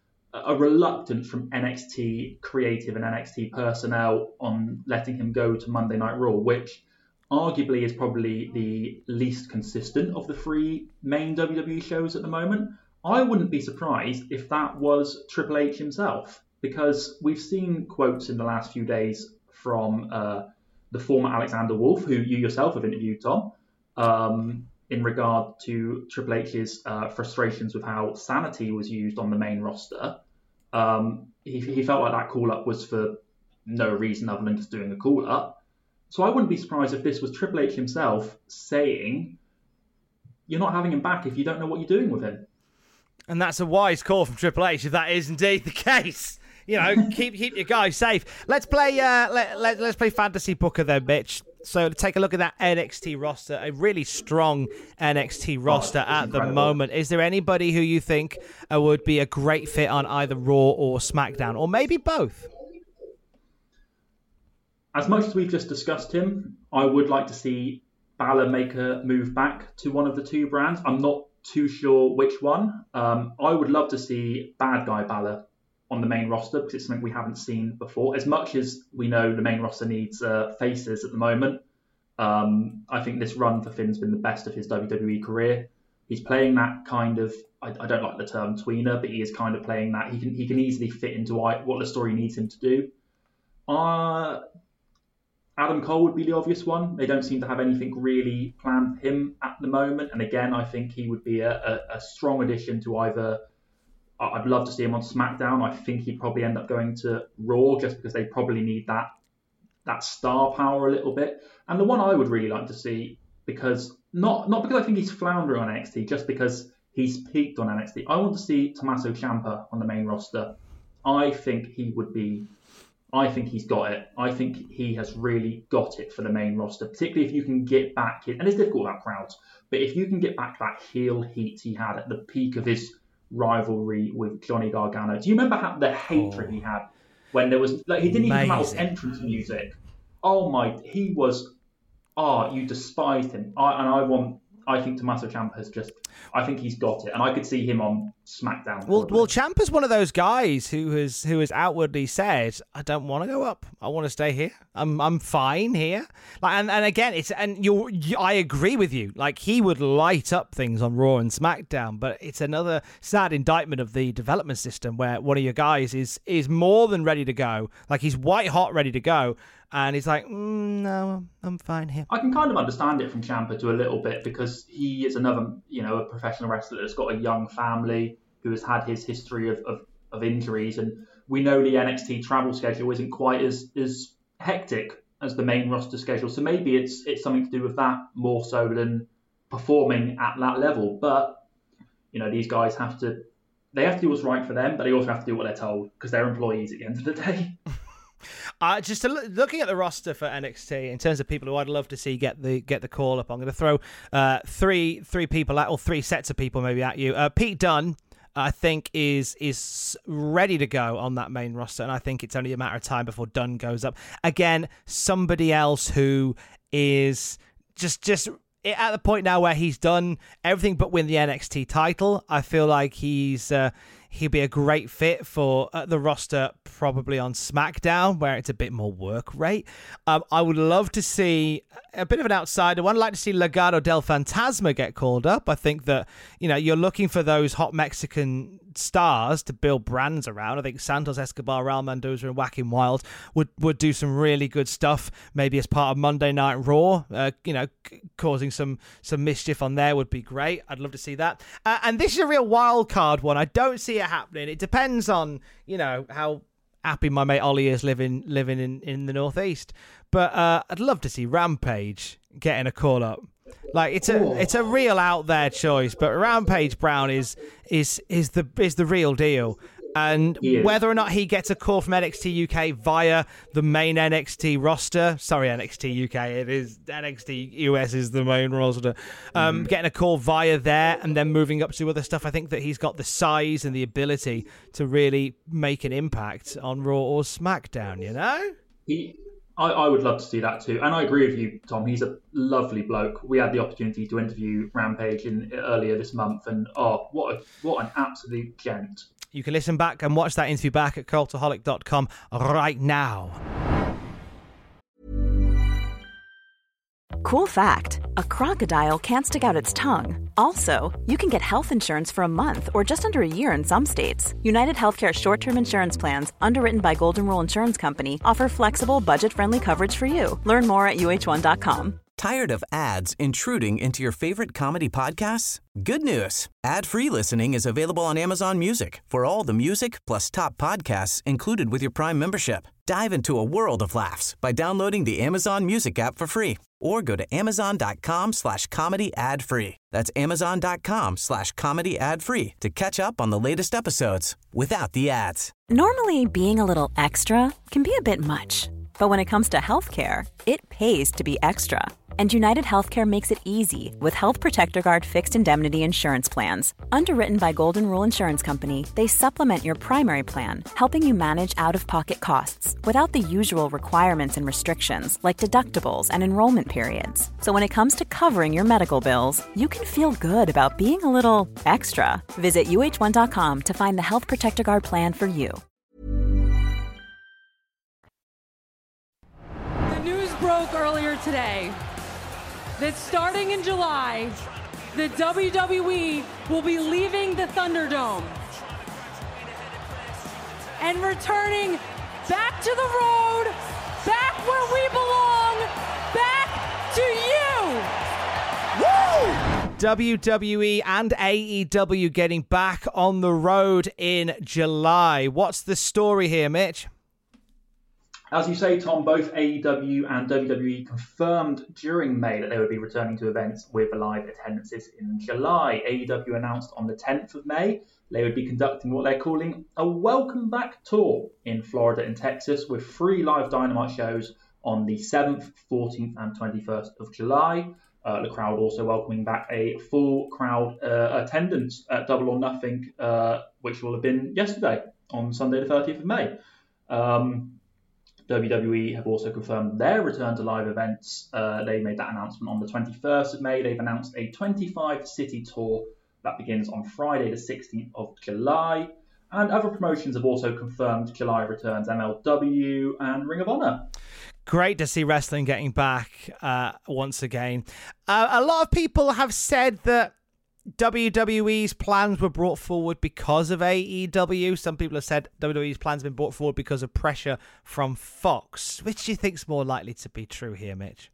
a reluctance from N X T creative and N X T personnel on letting him go to Monday Night Raw, which arguably is probably the least consistent of the three main W W E shows at the moment. I wouldn't be surprised if that was Triple H himself, because we've seen quotes in the last few days from uh, the former Alexander Wolf, who you yourself have interviewed, Tom, um, in regard to Triple H's uh, frustrations with how Sanity was used on the main roster. Um, he, he felt like that call-up was for no reason other than just doing a call-up. So I wouldn't be surprised if this was Triple H himself saying, you're not having him back if you don't know what you're doing with him. And that's a wise call from Triple H, if that is indeed the case. You know, keep keep your guys safe. Let's play uh, let, let, let's play Fantasy Booker then, Mitch. So take a look at that N X T roster, a really strong N X T roster oh, at incredible. the moment. Is there anybody who you think uh, would be a great fit on either Raw or SmackDown, or maybe both? As much as we've just discussed him, I would like to see Balor make a move back to one of the two brands. I'm not too sure which one. Um, I would love to see Bad Guy Balor on the main roster, because it's something we haven't seen before. As much as we know the main roster needs uh, faces at the moment, um, I think this run for Finn's been the best of his W W E career. He's playing that kind of, I, I don't like the term tweener, but he is kind of playing that. He can he can easily fit into what the story needs him to do. Uh, Adam Cole would be the obvious one. They don't seem to have anything really planned for him at the moment. And again, I think he would be a, a, a strong addition to either... I'd love to see him on SmackDown. I think he'd probably end up going to Raw, just because they probably need that that star power a little bit. And the one I would really like to see, because not not because I think he's floundering on N X T, just because he's peaked on N X T. I want to see Tommaso Ciampa on the main roster. I think he would be... I think he's got it. I think he has really got it for the main roster, particularly if you can get back in, and it's difficult without crowds, but if you can get back that heel heat he had at the peak of his rivalry with Johnny Gargano. Do you remember how the hatred oh, he had when there was, like, he didn't amazing. even come out with entrance music? Oh my, he was, oh, you despised him. I, and I want, I think Tommaso Ciampa has just, I think he's got it, and I could see him on SmackDown. Well, probably. well, Ciampa's one of those guys who has who has outwardly said, "I don't want to go up. I want to stay here. I'm I'm fine here." Like, and, and again, it's and you, you, I agree with you. Like, he would light up things on Raw and SmackDown, but it's another sad indictment of the development system where one of your guys is is more than ready to go. Like, he's white hot ready to go. And he's like, mm, no, I'm fine here. I can kind of understand it from Ciampa to a little bit because he is another, you know, a professional wrestler that's got a young family who has had his history of, of, of injuries. And we know the N X T travel schedule isn't quite as, as hectic as the main roster schedule. So maybe it's it's something to do with that more so than performing at that level. But, you know, these guys have to, they have to do what's right for them, but they also have to do what they're told because they're employees at the end of the day. Uh, just to look, looking at the roster for N X T in terms of people who I'd love to see get the get the call up, I'm going to throw uh, three three people at, or three sets of people maybe at you. Uh, Pete Dunne, I think, is is ready to go on that main roster, and I think it's only a matter of time before Dunne goes up. Again, somebody else who is just just at the point now where he's done everything but win the N X T title. I feel like he's uh, he'd be a great fit for uh, the roster, probably on SmackDown, where it's a bit more work rate. Um, I would love to see a bit of an outsider one. I'd like to see Legado del Fantasma get called up. I think that, you know, you're looking for those hot Mexican stars to build brands around. I think Santos Escobar, Raul Mendoza, and Whacking Wild would, would do some really good stuff, maybe as part of Monday Night Raw. Uh, you know, c- causing some some mischief on there would be great. I'd love to see that. Uh, and this is a real wild card one. I don't see it happening. It depends on, you know, how happy my mate Ollie is living living in, in the Northeast. But uh, I'd love to see Rampage getting a call up. Like, it's a Ooh. it's a real out there choice, but Rampage Brown is is is the is the real deal. And whether or not he gets a call from N X T U K via the main N X T roster, sorry, N X T U K, it is N X T U S is the main roster, um, mm. getting a call via there and then moving up to other stuff, I think that he's got the size and the ability to really make an impact on Raw or SmackDown, you know? He, I, I would love to see that too. And I agree with you, Tom. He's a lovely bloke. We had the opportunity to interview Rampage in, earlier this month, and oh, what a, what an absolute gent. You can listen back and watch that interview back at cultaholic dot com right now. Cool fact, a crocodile can't stick out its tongue. Also, you can get health insurance for a month or just under a year in some states. United Healthcare short-term insurance plans, underwritten by Golden Rule Insurance Company, offer flexible, budget-friendly coverage for you. Learn more at U H one dot com. Tired of ads intruding into your favorite comedy podcasts? Good news. Ad-free listening is available on Amazon Music for all the music plus top podcasts included with your Prime membership. Dive into a world of laughs by downloading the Amazon Music app for free or go to amazon.com slash comedy ad free. That's amazon.com slash comedy ad free to catch up on the latest episodes without the ads. Normally, being a little extra can be a bit much. But when it comes to healthcare, it pays to be extra. And United Healthcare makes it easy with Health Protector Guard fixed indemnity insurance plans. Underwritten by Golden Rule Insurance Company, they supplement your primary plan, helping you manage out-of-pocket costs without the usual requirements and restrictions like deductibles and enrollment periods. So when it comes to covering your medical bills, you can feel good about being a little extra. Visit U H one dot com to find the Health Protector Guard plan for you. The news broke earlier today that starting in July, the W W E will be leaving the Thunderdome and returning back to the road, back where we belong, back to you. Woo! W W E and A E W getting back on the road in July. What's the story here, Mitch? As you say, Tom, both A E W and W W E confirmed during May that they would be returning to events with live attendances in July. A E W announced on the tenth of May they would be conducting what they're calling a Welcome Back tour in Florida and Texas with three live Dynamite shows on the seventh, fourteenth and twenty-first of July. Uh, the crowd also welcoming back a full crowd uh, attendance at Double or Nothing, uh, which will have been yesterday on Sunday the thirtieth of May. Um, W W E have also confirmed their return to live events. Uh, they made that announcement on the twenty-first of May. They've announced a twenty-five city tour that begins on Friday the sixteenth of July. And other promotions have also confirmed July returns: M L W and Ring of Honor. Great to see wrestling getting back uh, once again. Uh, a lot of people have said that W W E's plans were brought forward because of A E W. Some people have said W W E's plans have been brought forward because of pressure from Fox. Which do you think is more likely to be true here, Mitch?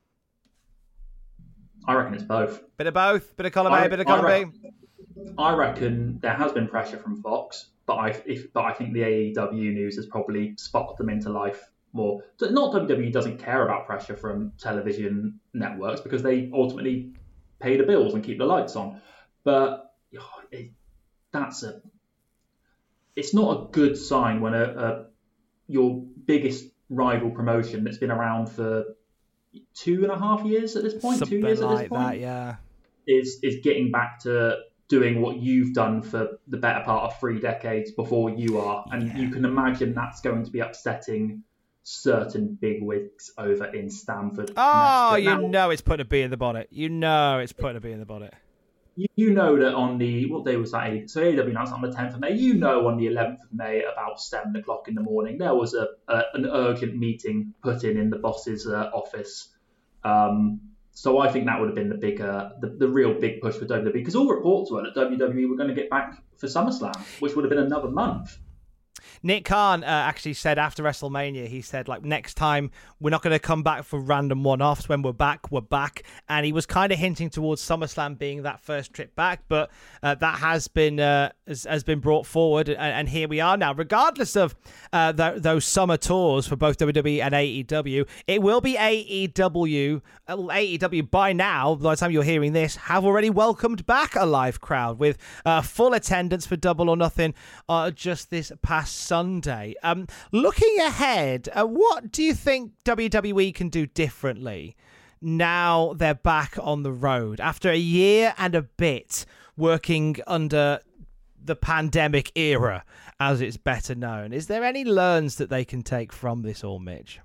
I reckon it's both. Bit of both, bit of column A, bit of column I reckon, B. I reckon there has been pressure from Fox, but I if but I think the A E W news has probably sparked them into life more. Not W W E doesn't care about pressure from television networks because they ultimately pay the bills and keep the lights on, but oh, it, that's a it's not a good sign when a, a your biggest rival promotion that's been around for two and a half years at this point Something two years like at this point that, yeah is is getting back to doing what you've done for the better part of three decades before you are, and yeah. you can imagine that's going to be upsetting certain bigwigs over in Stamford. Oh, you now, know it's putting a bee in the bonnet. You know it's putting a bee in the bonnet. You, you know that on the, what day was that? So A E W announced on the tenth of May. You know on the eleventh of May at about seven o'clock in the morning, there was a, a an urgent meeting put in in the boss's uh, office. Um, so I think that would have been the bigger, the, the real big push for W W E, because all reports were that W W E were going to get back for SummerSlam, which would have been another month. Nick Khan uh, actually said after WrestleMania, he said, like, next time we're not going to come back for random one-offs. When we're back, we're back. And he was kind of hinting towards SummerSlam being that first trip back, but uh, that has been uh, has, has been brought forward, and, and here we are now. Regardless of uh, th- those summer tours for both W W E and A E W, it will be A E W. Uh, A E W by now, by the time you're hearing this, have already welcomed back a live crowd with uh, full attendance for Double or Nothing uh, just this past Sunday. Um, looking ahead, uh, what do you think W W E can do differently now they're back on the road after a year and a bit working under the pandemic era, as it's better known? Is there any learns that they can take from this all, Mitch?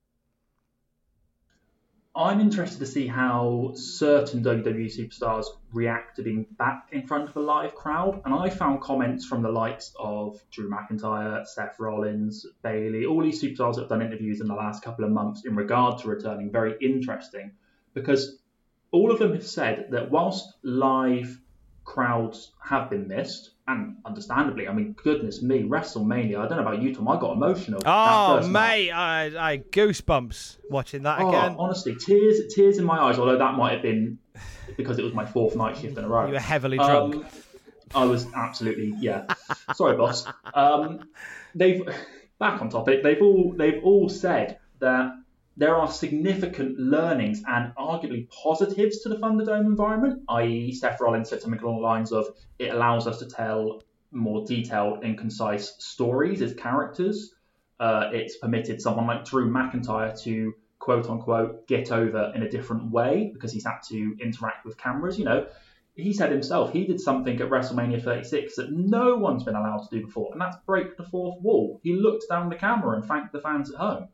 I'm interested to see how certain W W E superstars react to being back in front of a live crowd. And I found comments from the likes of Drew McIntyre, Seth Rollins, Bayley, all these superstars that have done interviews in the last couple of months in regard to returning very interesting, because all of them have said that whilst live crowds have been missed, and understandably, I mean, goodness me, WrestleMania, I don't know about you, Tom, I got emotional. Oh, mate, I, I goosebumps watching that oh, again. Honestly, tears tears in my eyes, although that might have been because it was my fourth night shift in a row. You were heavily drunk. Um, I was absolutely, yeah. Sorry, boss. Um, they've, back on topic, they've all they've all said that there are significant learnings and arguably positives to the Thunderdome environment, that is. Seth Rollins said something along the lines of, it allows us to tell more detailed and concise stories as characters. Uh, it's permitted someone like Drew McIntyre to, quote unquote, get over in a different way because he's had to interact with cameras. You know, he said himself, he did something at WrestleMania thirty-six that no one's been allowed to do before, and that's break the fourth wall. He looked down the camera and thanked the fans at home.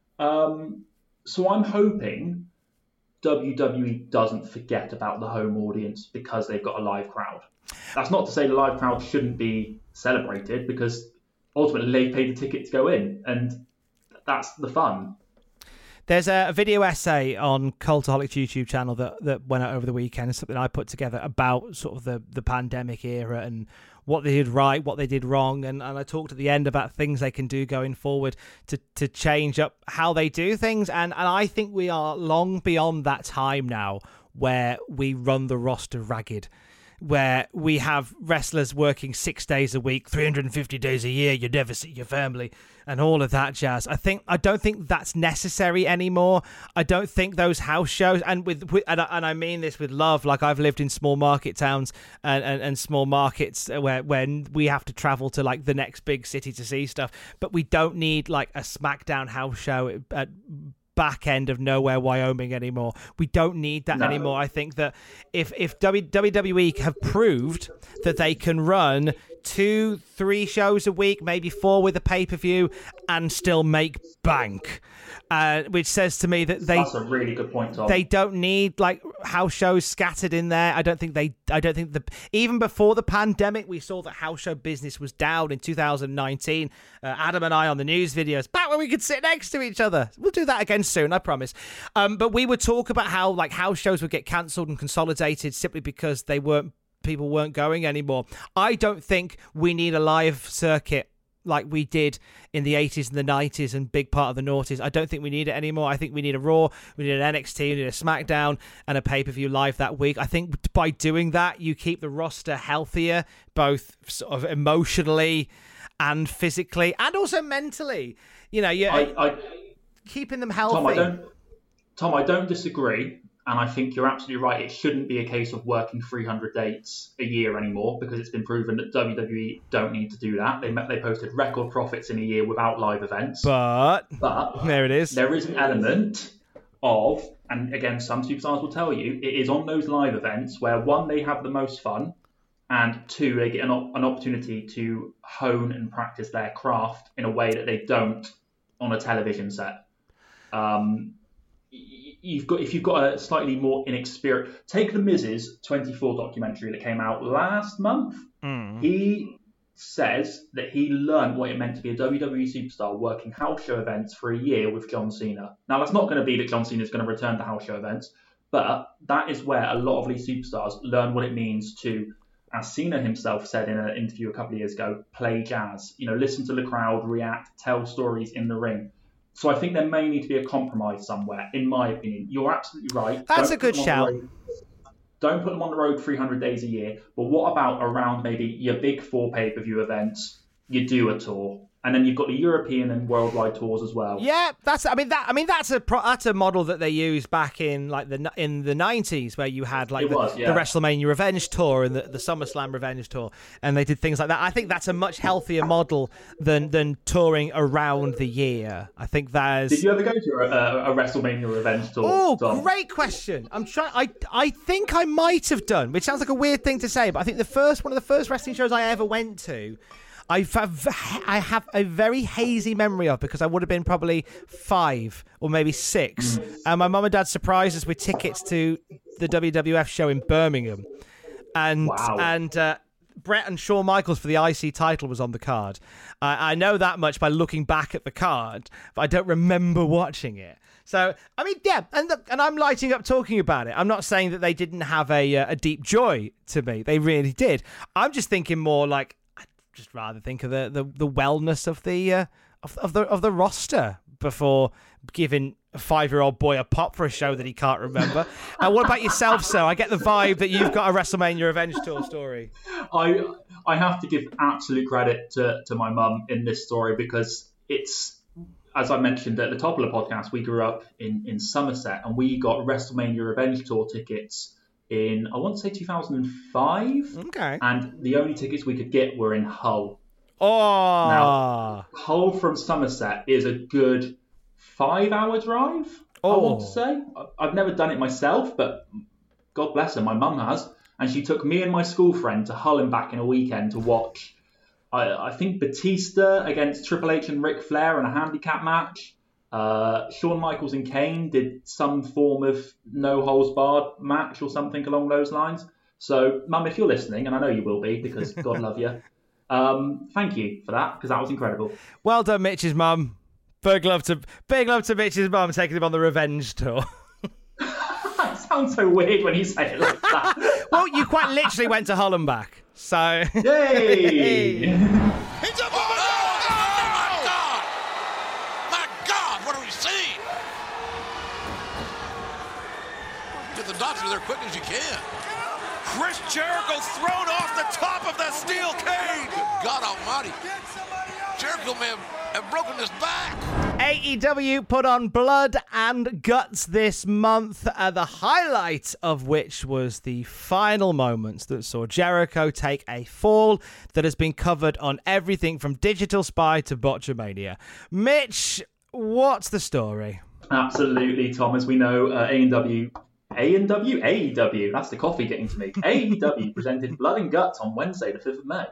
Um, so I'm hoping W W E doesn't forget about the home audience because they've got a live crowd. That's not to say the live crowd shouldn't be celebrated, because ultimately they paid the ticket to go in, and that's the fun. There's a video essay on Cultaholic's YouTube channel that, that went out over the weekend. It's something I put together about sort of the, the pandemic era and what they did right, what they did wrong. And, and I talked at the end about things they can do going forward to, to change up how they do things. And, and I think we are long beyond that time now where we run the roster ragged, where we have wrestlers working six days a week, three hundred fifty days a year, you never see your family, and all of that jazz. I think I don't think that's necessary anymore. I don't think those house shows, and with, with and, I, and I mean this with love, like I've lived in small market towns and, and, and small markets where when we have to travel to like the next big city to see stuff, but we don't need like a SmackDown house show at back end of nowhere, Wyoming anymore. We don't need that no. anymore. I think that if if W W E have proved that they can run two, three shows a week, maybe four with a pay-per-view, and still make bank. Uh, which says to me that they that's a really good point, Tom. They don't need like house shows scattered in there. I don't think they I don't think the even before the pandemic we saw that house show business was down in two thousand nineteen. Uh, Adam and I on the news videos back when we could sit next to each other. We'll do that again soon, I promise. Um, but we would talk about how like house shows would get cancelled and consolidated simply because they weren't people weren't going anymore. I don't think we need a live circuit like we did in the eighties and the nineties and big part of the noughties. I don't think we need it anymore. I think we need a Raw, we need an N X T, we need a SmackDown, and a pay-per-view live that week. I think by doing that, you keep the roster healthier, both sort of emotionally and physically, and also mentally. You know, you're I, I, keeping them healthy. Tom, I don't, Tom, I don't disagree. And I think you're absolutely right. It shouldn't be a case of working three hundred dates a year anymore, because it's been proven that W W E don't need to do that. They they posted record profits in a year without live events. But, but there it is. There is an element of, and again, some superstars will tell you, it is on those live events where, one, they have the most fun, and two, they get an, an opportunity to hone and practice their craft in a way that they don't on a television set. Um, You've got if you've got a slightly more inexperienced. Take the Miz's twenty-four documentary that came out last month. Mm. He says that he learned what it meant to be a W W E superstar working house show events for a year with John Cena. Now, that's not going to be that John Cena is going to return to house show events, but that is where a lot of these superstars learn what it means to, as Cena himself said in an interview a couple of years ago, play jazz. You know, listen to the crowd, react, tell stories in the ring. So I think there may need to be a compromise somewhere, in my opinion. You're absolutely right. That's Don't a good shout. Don't put them on the road three hundred days a year. But what about around maybe your big four pay-per-view events? You do a tour. And then you've got the European and worldwide tours as well. Yeah, that's. I mean, that. I mean, that's a pro, that's a model that they used back in like the in the nineties, where you had like the, was, yeah. the WrestleMania Revenge Tour and the, the SummerSlam Revenge Tour, and they did things like that. I think that's a much healthier model than than touring around the year. I think that's. Did you ever go to a, a WrestleMania Revenge Tour? Oh, Tom? Great question. I'm trying. I I think I might have done, which sounds like a weird thing to say, but I think the first one of the first wrestling shows I ever went to. I've, I have a very hazy memory of, because I would have been probably five or maybe six. And my mum and dad surprised us with tickets to the W W F show in Birmingham. And wow. and uh, Brett and Shawn Michaels for the I C title was on the card. Uh, I know that much by looking back at the card, but I don't remember watching it. So, I mean, yeah, and the, and I'm lighting up talking about it. I'm not saying that they didn't have a, a deep joy to me. They really did. I'm just thinking more like, just rather think of the, the, the wellness of the uh, of, of the of the roster before giving a five-year-old boy a pop for a show that he can't remember. And uh, what about yourself, sir? I get the vibe that you've got a WrestleMania Revenge Tour story. I I have to give absolute credit to, to my mum in this story, because it's, as I mentioned at the top of the podcast, we grew up in, in Somerset, and we got WrestleMania Revenge Tour tickets in, I want to say two thousand five. Okay. And the only tickets we could get were in Hull. Oh. Now, Hull from Somerset is a good five-hour drive, oh. I want to say. I've never done it myself, but God bless her, my mum has. And she took me and my school friend to Hull and back in a weekend to watch, I, I think, Batista against Triple H and Ric Flair in a handicap match. Uh, Shawn Michaels and Kane did some form of no-holds-barred match or something along those lines. So, Mum, if you're listening, and I know you will be, because God love you, um, thank you for that, because that was incredible. Well done, Mitch's mum. Big love to big love to Mitch's mum taking him on the Revenge Tour. It sounds so weird when you say it like that. Well, you quite literally went to Hull and back, so... Yay! He's up over the the doctor there quick as you can. Chris Jericho thrown off the top of the steel cage. God almighty. Jericho may have, have broken his back. A E W put on Blood and Guts this month, uh, the highlight of which was the final moments that saw Jericho take a fall that has been covered on everything from Digital Spy to Botchamania. Mitch, what's the story? Absolutely, Tom. As we know, uh, A E W... A and W? A E W. That's the coffee getting to me. A E W presented Blood and Guts on Wednesday, the fifth of May.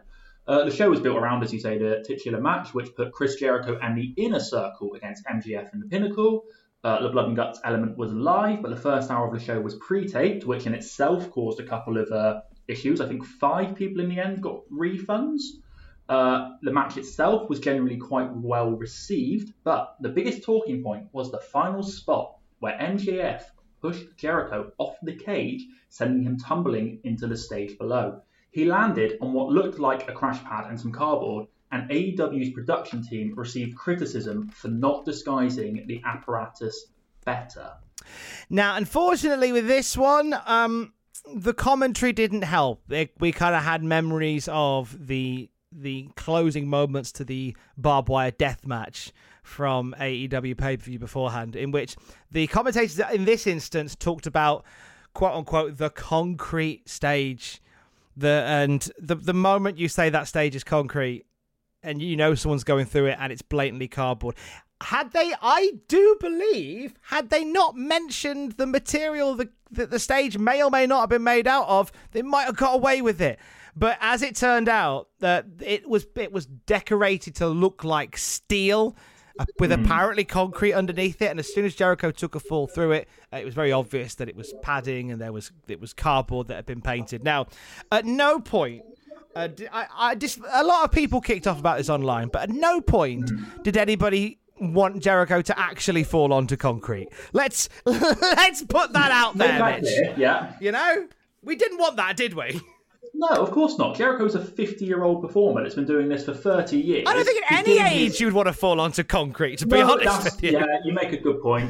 Uh, the show was built around, as you say, the titular match, which put Chris Jericho and the Inner Circle against M J F and the Pinnacle. Uh, the Blood and Guts element was live, but the first hour of the show was pre-taped, which in itself caused a couple of uh, issues. I think five people in the end got refunds. Uh, the match itself was generally quite well received, but the biggest talking point was the final spot where M J F pushed Jericho off the cage, sending him tumbling into the stage below. He landed on what looked like a crash pad and some cardboard, and A E W's production team received criticism for not disguising the apparatus better. Now, unfortunately, with this one, um, the commentary didn't help. It, we kind of had memories of the the closing moments to the barbed wire death match from A E W pay-per-view beforehand, in which the commentators in this instance talked about, quote-unquote, the concrete stage. The and the the moment you say that stage is concrete, and you know someone's going through it and it's blatantly cardboard. Had they, I do believe, had they not mentioned the material that the, the stage may or may not have been made out of, they might have got away with it. But as it turned out, that uh, it was it was decorated to look like steel, uh, with mm. apparently concrete underneath it. And as soon as Jericho took a fall through it, uh, it was very obvious that it was padding and there was it was cardboard that had been painted. Now, at no point. Uh, I, I just a lot of people kicked off about this online, but at no point did anybody want Jericho to actually fall onto concrete. Let's let's put that out there, Mitch. Clear, yeah. You know, we didn't want that, did we? No, of course not. Jericho's a fifty-year-old performer that's been doing this for thirty years. I don't think at any age his... you'd want to fall onto concrete, to be no, honest with you. Yeah, you make a good point.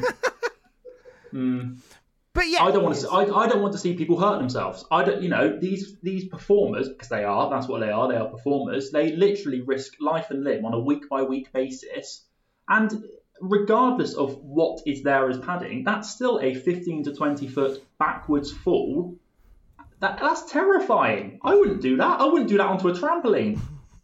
mm. But yeah, I don't want to. See, I, I don't want to see people hurt themselves. I don't. You know, these these performers, because they are. That's what they are. They are performers. They literally risk life and limb on a week by week basis, and regardless of what is there as padding, that's still a fifteen to twenty foot backwards fall. That that's terrifying. I wouldn't do that. I wouldn't do that onto a trampoline.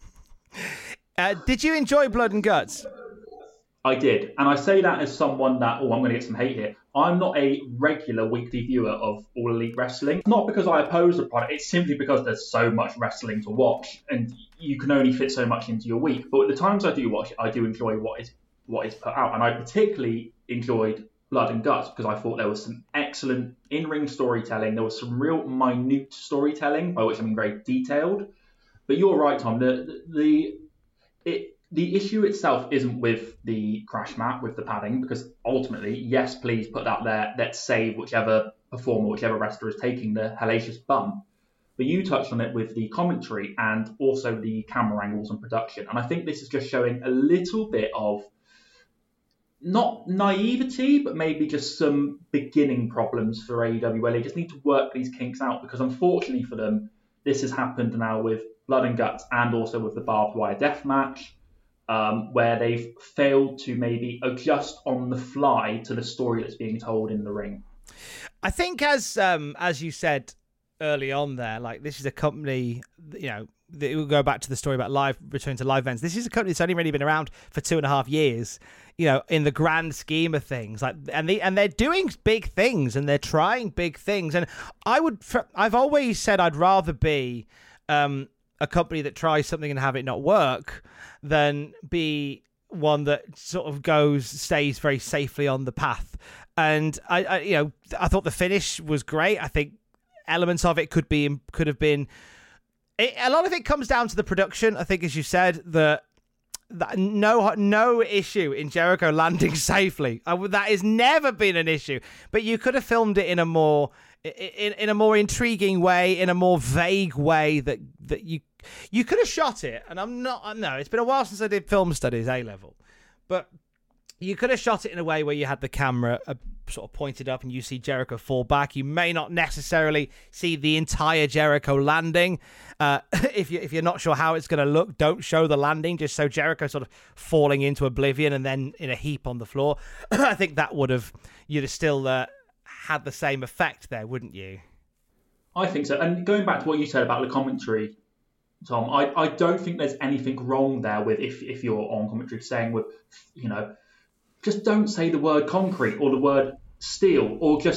Uh, did you enjoy Blood and Guts? I did, and I say that as someone that, oh, I'm going to get some hate here. I'm not a regular weekly viewer of All Elite Wrestling. Not because I oppose the product, it's simply because there's so much wrestling to watch, and you can only fit so much into your week. But at the times I do watch it, I do enjoy what is what is put out, and I particularly enjoyed Blood and Guts because I thought there was some excellent in-ring storytelling. There was some real minute storytelling, by which I mean very detailed. But you're right, Tom. The the it. The issue itself isn't with the crash mat, with the padding, because ultimately, yes, please put that there. Let's save whichever performer, whichever wrestler is taking the hellacious bump. But you touched on it with the commentary and also the camera angles and production. And I think this is just showing a little bit of, not naivety, but maybe just some beginning problems for A E W, where they just need to work these kinks out. Because unfortunately for them, this has happened now with Blood and Guts and also with the barbed wire death match. Um, where they've failed to maybe adjust on the fly to the story that's being told in the ring. I think, as um, as you said early on there, like this is a company, you know, we'll go back to the story about live return to live events. This is a company that's only really been around for two and a half years, you know, in the grand scheme of things. Like, and they and they're doing big things and they're trying big things. And I would, I've always said I'd rather be um, a company that tries something and have it not work than be one that sort of goes, stays very safely on the path. And I, I, you know, I thought the finish was great. I think elements of it could be, could have been. It, a lot of it comes down to the production. I think, as you said, that that no, no issue in Jericho landing safely. I, that has never been an issue. But you could have filmed it in a more, in in a more intriguing way, in a more vague way that that you. You could have shot it, and I'm not, no, it's been a while since I did film studies, A-level, but you could have shot it in a way where you had the camera uh, sort of pointed up and you see Jericho fall back. You may not necessarily see the entire Jericho landing. Uh, if, you, if you're not sure how it's going to look, don't show the landing, just show Jericho sort of falling into oblivion and then in a heap on the floor. I think that would have, you'd have still uh, had the same effect there, wouldn't you? I think so. And going back to what you said about the commentary, Tom, I, I don't think there's anything wrong there with, if if you're on commentary, saying with, you know, just don't say the word concrete or the word steel, or just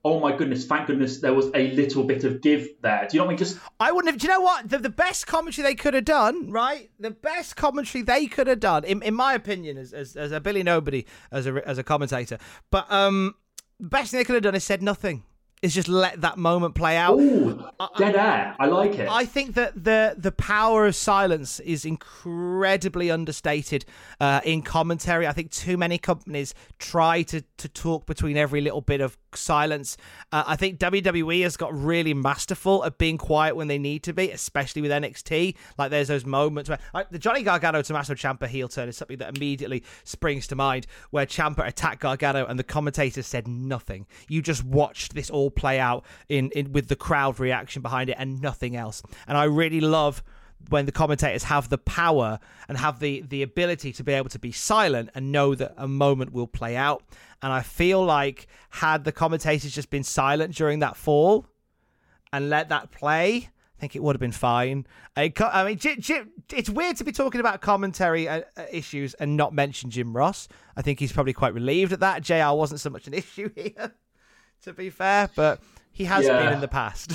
oh my goodness, thank goodness there was a little bit of give there. Do you know what I mean? Just I wouldn't have. Do you know what? The, the best commentary they could have done, right? The best commentary they could have done, in, in my opinion, as, as as a Billy Nobody, as a as a commentator, but um, the best thing they could have done is said nothing. Is just let that moment play out. Ooh, dead air. I like it. I think that the the power of silence is incredibly understated uh, in commentary. I think too many companies try to, to talk between every little bit of silence. Uh, I think W W E has got really masterful at being quiet when they need to be, especially with N X T. Like there's those moments where like, the Johnny Gargano Tommaso Ciampa heel turn is something that immediately springs to mind, where Ciampa attacked Gargano and the commentators said nothing. You just watched this all play out in, in with the crowd reaction behind it and nothing else. And I really love when the commentators have the power and have the the ability to be able to be silent and know that a moment will play out. And I feel like had the commentators just been silent during that fall and let that play, I think it would have been fine. I, I mean, J- J- it's weird to be talking about commentary uh, issues and not mention Jim Ross. I think he's probably quite relieved at that. J R wasn't so much an issue here, to be fair, but he has yeah. been in the past.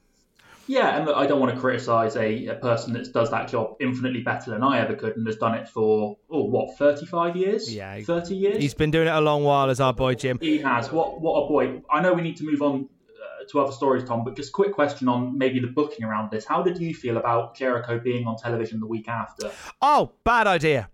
Yeah, and look, I don't want to criticise a, a person that does that job infinitely better than I ever could and has done it for, oh, what, thirty-five years? Yeah. thirty years? He's been doing it a long while, as our boy Jim. He has. What what a boy. I know we need to move on uh, to other stories, Tom, but just a quick question on maybe the booking around this. How did you feel about Jericho being on television the week after? Oh, bad idea.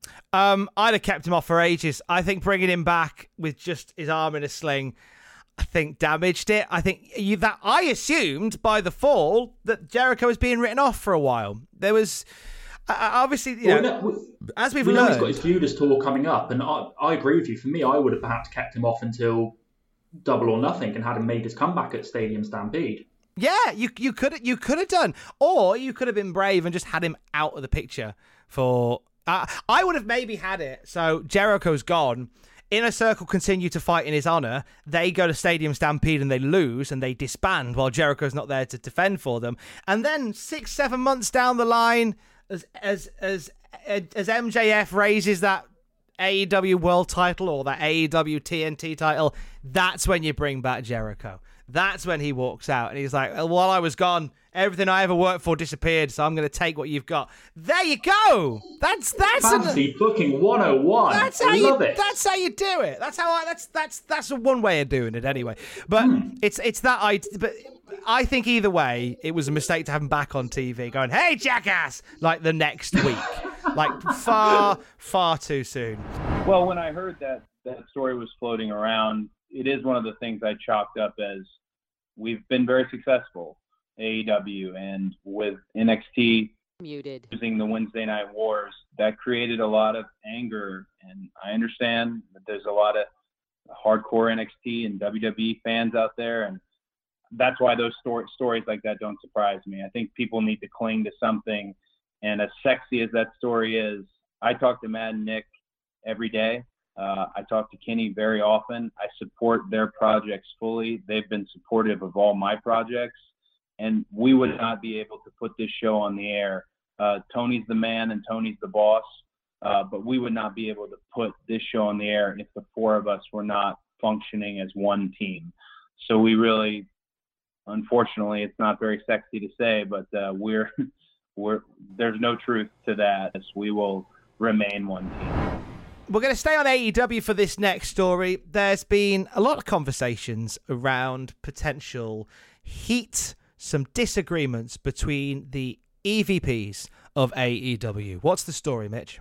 Um, I'd have kept him off for ages. I think bringing him back with just his arm in a sling, I think damaged it. I think you, that I assumed by the fall that Jericho was being written off for a while. There was uh, obviously, you well, know, we know, we, as we've we learned, know he's got his Judas tour coming up, and I, I agree with you. For me, I would have perhaps kept him off until Double or Nothing and had him made his comeback at Stadium Stampede. Yeah, you you could you could have done, or you could have been brave and just had him out of the picture for. Uh, I would have maybe had it so Jericho's gone. Inner Circle continue to fight in his honour. They go to Stadium Stampede and they lose and they disband while Jericho's not there to defend for them. And then six, seven months down the line, as as as as M J F raises that A E W World title or that A E W T N T title, that's when you bring back Jericho. That's when he walks out and he's like, well, while I was gone, everything I ever worked for disappeared, so I'm going to take what you've got. There you go. That's that's fancy an, booking one oh one. That's how I you. love it. That's how you do it. That's how I. That's that's that's one way of doing it anyway. But hmm. it's it's that I. But I think either way, it was a mistake to have him back on T V, going, "Hey, jackass!" like the next week, like far far too soon. Well, when I heard that that story was floating around, it is one of the things I chalked up as we've been very successful, A E W, and with N X T muted using the Wednesday Night Wars, that created a lot of anger. And I understand that there's a lot of hardcore N X T and W W E fans out there, and that's why those story, stories like that don't surprise me. I think people need to cling to something, and as sexy as that story is, I talk to Matt and Nick every day. Uh, I talk to Kenny very often. I support their projects fully. They've been supportive of all my projects, and we would not be able to put this show on the air. Uh, Tony's the man and Tony's the boss, uh, but we would not be able to put this show on the air if the four of us were not functioning as one team. So we really, unfortunately, it's not very sexy to say, but uh, we're we're there's no truth to that. We will remain one team. We're going to stay on A E W for this next story. There's been a lot of conversations around potential heat, some disagreements between the E V Ps of A E W. What's the story, Mitch?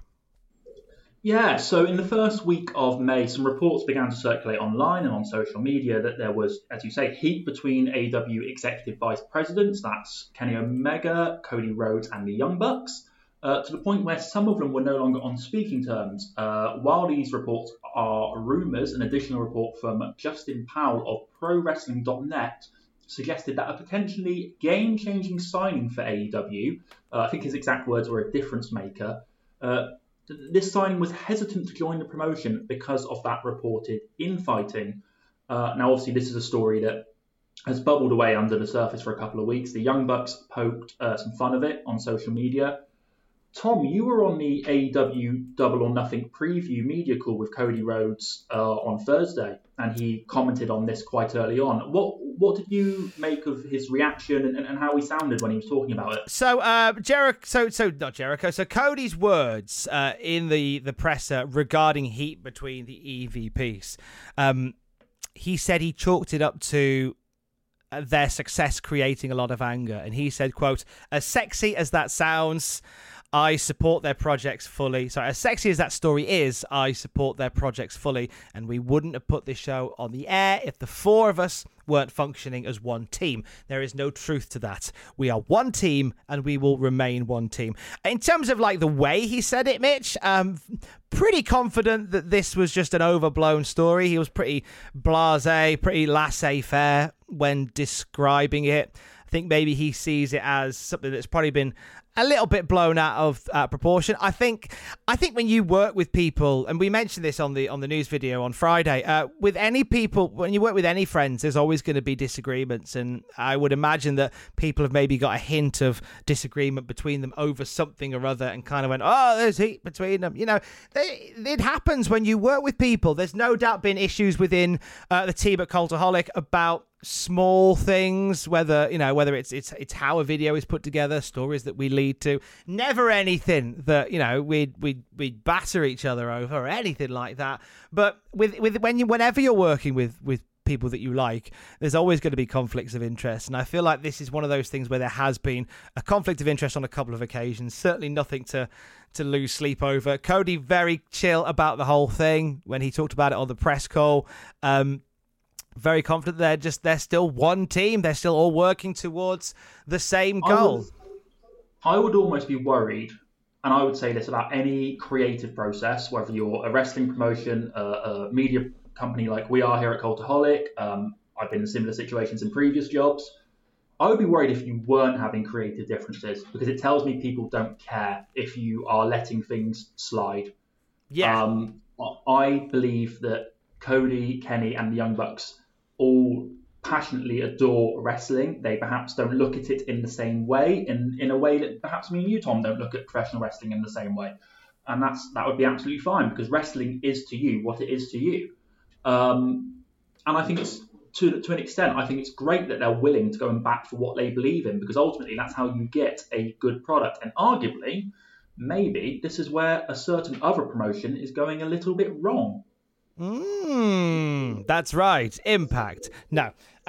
Yeah, so in the first week of May, some reports began to circulate online and on social media that there was, as you say, heat between A E W executive vice presidents, that's Kenny Omega, Cody Rhodes, and the Young Bucks. Uh, to the point where some of them were no longer on speaking terms. Uh, while these reports are rumours, an additional report from Justin Powell of Pro Wrestling dot net suggested that a potentially game-changing signing for A E W, uh, I think his exact words were a difference maker, uh, this signing was hesitant to join the promotion because of that reported infighting. Uh, now, obviously, this is a story that has bubbled away under the surface for a couple of weeks. The Young Bucks poked uh, some fun of it on social media. Tom, you were on the A E W Double or Nothing preview media call with Cody Rhodes uh, on Thursday, and he commented on this quite early on. What what did you make of his reaction and, and how he sounded when he was talking about it? So, uh, Jericho, so so not Jericho. So Cody's words uh, in the the presser regarding heat between the E V Ps. Um, he said he chalked it up to their success creating a lot of anger, and he said, "quote As sexy as that sounds, I support their projects fully. So as sexy as that story is, I support their projects fully. And we wouldn't have put this show on the air if the four of us weren't functioning as one team. There is no truth to that. We are one team and we will remain one team." In terms of like the way he said it, Mitch, um, pretty confident that this was just an overblown story. He was pretty blasé, pretty laissez-faire when describing it. I think maybe he sees it as something that's probably been a little bit blown out of uh, proportion. I think I think when you work with people, and we mentioned this on the on the news video on Friday, uh, with any people, when you work with any friends, there's always going to be disagreements. And I would imagine that people have maybe got a hint of disagreement between them over something or other and kind of went, oh, there's heat between them. You know, they, it happens when you work with people. There's no doubt been issues within uh, the team at Cultaholic about small things, whether you know whether it's it's it's how a video is put together, stories that we lead to, never anything that you know we'd we we batter each other over or anything like that. But with with when you whenever you're working with with people that you like, there's always going to be conflicts of interest, and I feel like this is one of those things where there has been a conflict of interest on a couple of occasions. Certainly nothing to to lose sleep over. Cody very chill about the whole thing when he talked about it on the press call. Um, Very confident they're just they're still one team. They're still all working towards the same goal. I would, I would almost be worried, and I would say this about any creative process, whether you're a wrestling promotion, a, a media company like we are here at Cultaholic. Um, I've been in similar situations in previous jobs. I would be worried if you weren't having creative differences, because it tells me people don't care if you are letting things slide. Yeah. Um, I believe that Cody, Kenny, and the Young Bucks all passionately adore wrestling. They perhaps don't look at it in the same way, in, in a way that perhaps me and you, Tom, don't look at professional wrestling in the same way. And that's that would be absolutely fine, because wrestling is to you what it is to you. Um, and I think it's, to, to an extent, I think it's great that they're willing to go and back for what they believe in, because ultimately that's how you get a good product. And arguably, maybe this is where a certain other promotion is going a little bit wrong. Mm, that's right. Impact. No.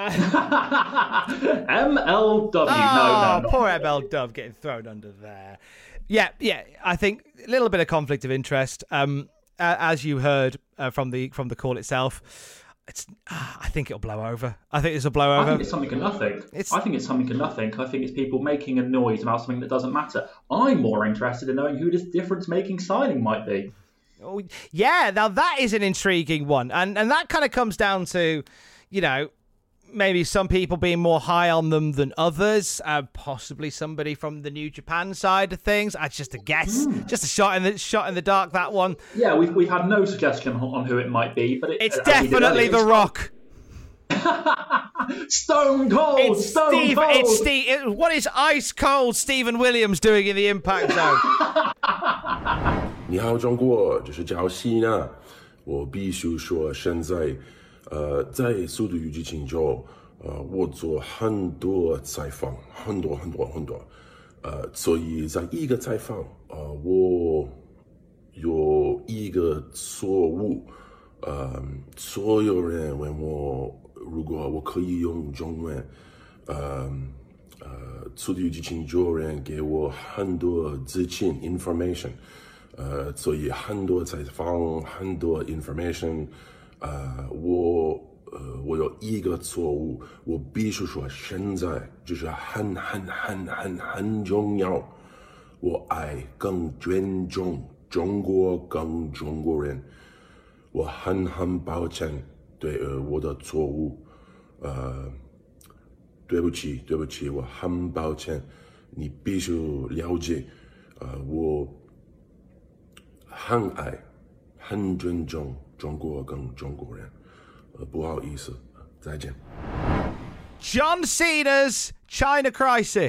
M L W. Oh, no, no, no. Poor M L W getting thrown under there. Yeah, yeah. I think a little bit of conflict of interest. Um, as you heard uh, from the from the call itself, it's. Uh, I think it'll blow over. I think this will blow over. I think it's something to nothing. It's... I think it's something to nothing. I think it's people making a noise about something that doesn't matter. I'm more interested in knowing who this difference-making signing might be. Oh, yeah, now that is an intriguing one. And and that kind of comes down to, you know, maybe some people being more high on them than others. Uh, possibly somebody from the New Japan side of things. That's just a guess. Mm. Just a shot in the shot in the dark, that one. Yeah, we've, we've had no suggestion on who it might be. But it, It's definitely The Rock. Stone Cold! It's Stone Steve, Cold! It's Steve. It, what is ice cold Stephen Williams doing in the Impact Zone? 你好，中国，这是赵西娜。我必须说，现在，呃，在速度与激情中，呃，我做很多采访，很多很多很多，呃，所以在一个采访，呃，我有一个错误，呃，所有人问我，如果我可以用中文，呃。呃，速度与激情中人给我很多资讯 information， 呃，所以很多采访，很多 information， 呃，我呃我有一个错误，我必须说现在就是很很很很很重要，我爱更尊重中国跟中国人，我很很抱歉对呃我的错误，呃。对不起，对不起，我很抱歉。你必须了解，呃，我很爱、很尊重中国跟中国人。呃，不好意思，再见。 John Cena's China Crisis.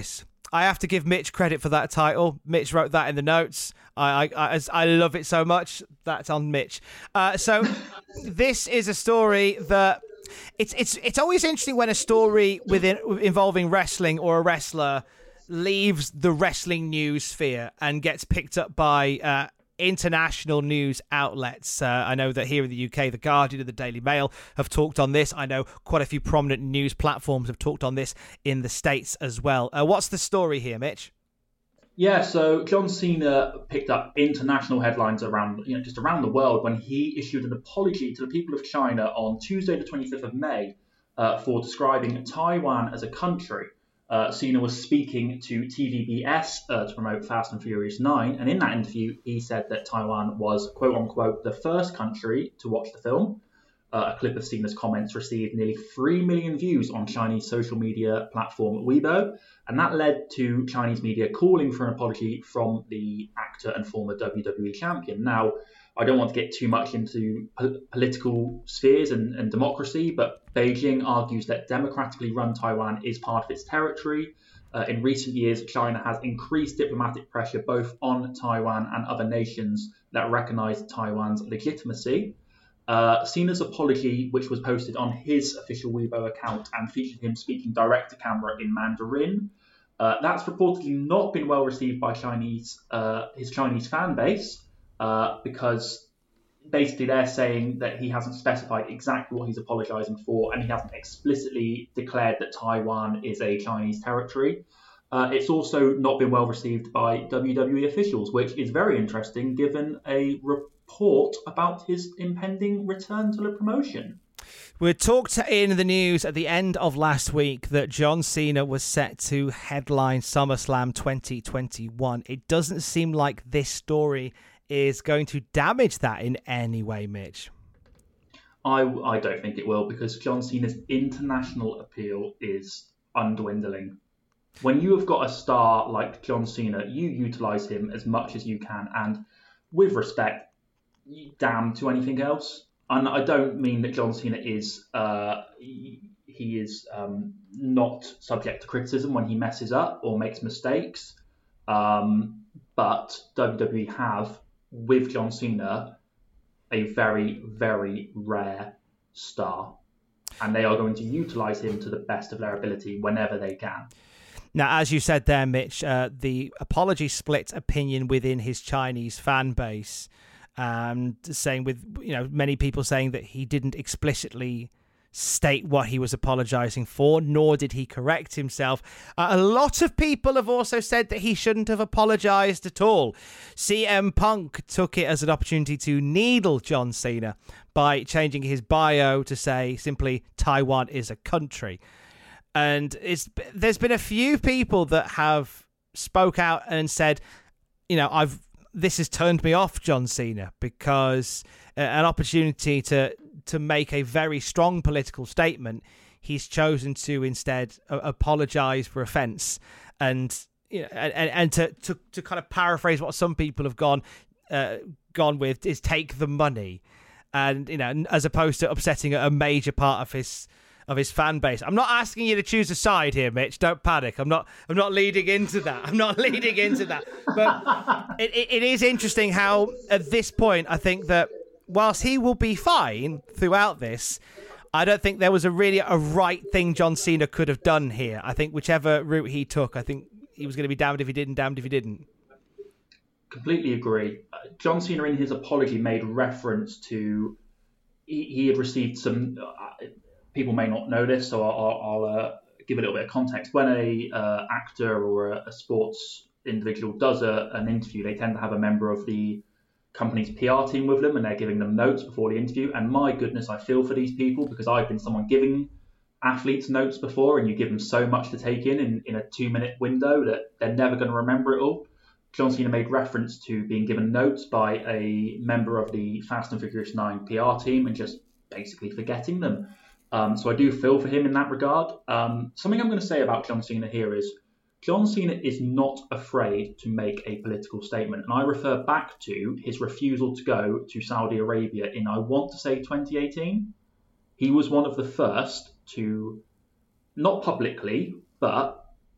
I have to give Mitch credit for that title. Mitch wrote that in the notes. I I, I, I love it so much. That's on Mitch. Uh, so this is a story that it's it's it's always interesting when a story within involving wrestling or a wrestler leaves the wrestling news sphere and gets picked up by uh, international news outlets. Uh, I know that here in the U K, The Guardian and the Daily Mail have talked on this. I know quite a few prominent news platforms have talked on this in the States as well. Uh, what's the story here, Mitch? Yeah, so John Cena picked up international headlines around, you know, just around the world when he issued an apology to the people of China on Tuesday, the twenty-fifth of May, uh, for describing Taiwan as a country. Uh, Cena was speaking to T V B S uh, to promote Fast and Furious nine, and in that interview, he said that Taiwan was, quote-unquote, the first country to watch the film. Uh, a clip of Cena's comments received nearly three million views on Chinese social media platform Weibo, and that led to Chinese media calling for an apology from the actor and former W W E champion. Now, I don't want to get too much into po- political spheres and, and democracy, but Beijing argues that democratically run Taiwan is part of its territory. Uh, in recent years, China has increased diplomatic pressure both on Taiwan and other nations that recognize Taiwan's legitimacy. Uh, Cena's apology, which was posted on his official Weibo account and featured him speaking direct to camera in Mandarin, uh, that's reportedly not been well received by Chinese uh, his Chinese fan base. Uh, because basically they're saying that he hasn't specified exactly what he's apologising for, and he hasn't explicitly declared that Taiwan is a Chinese territory. Uh, it's also not been well received by W W E officials, which is very interesting given a report about his impending return to the promotion. We talked in the news at the end of last week that John Cena was set to headline SummerSlam twenty twenty-one. It doesn't seem like this story is going to damage that in any way, Mitch. I, I don't think it will, because John Cena's international appeal is undwindling. When you have got a star like John Cena, you utilise him as much as you can, and with respect, damn to anything else. And I don't mean that John Cena is uh, he, he is um, not subject to criticism when he messes up or makes mistakes, um, but W W E have, with John Cena, a very, very rare star. And they are going to utilise him to the best of their ability whenever they can. Now, as you said there, Mitch, uh, the apology split opinion within his Chinese fan base, um, saying with, you know, many people saying that he didn't explicitly state what he was apologising for, nor did he correct himself. Uh, a lot of people have also said that he shouldn't have apologised at all. C M Punk took it as an opportunity to needle John Cena by changing his bio to say simply Taiwan is a country. And it's there's been a few people that have spoke out and said, you know, I've this has turned me off John Cena, because uh, an opportunity to to make a very strong political statement, he's chosen to instead uh, apologise for offence, and you know, and, and to, to to kind of paraphrase what some people have gone uh, gone with is take the money, and you know, as opposed to upsetting a major part of his of his fan base. I'm not asking you to choose a side here, Mitch. Don't panic. I'm not. I'm not leading into that. I'm not leading into that. But it, it, it is interesting how at this point I think that whilst he will be fine throughout this, I don't think there was a really a right thing John Cena could have done here. I think whichever route he took, I think he was going to be damned if he didn't, damned if he didn't. Completely agree. Uh, John Cena, in his apology, made reference to he, he had received some. Uh, people may not know this, so I'll, I'll uh, give a little bit of context. When a uh, actor or a, a sports individual does a, an interview, they tend to have a member of the company's P R team with them, and they're giving them notes before the interview. And my goodness, I feel for these people, because I've been someone giving athletes notes before, and you give them so much to take in in, in a two-minute window that they're never going to remember it all. John Cena made reference to being given notes by a member of the Fast and Furious nine P R team and just basically forgetting them. Um, so I do feel for him in that regard. Um, something I'm going to say about John Cena here is John Cena is not afraid to make a political statement. And I refer back to his refusal to go to Saudi Arabia in, I want to say, twenty eighteen. He was one of the first to, not publicly, but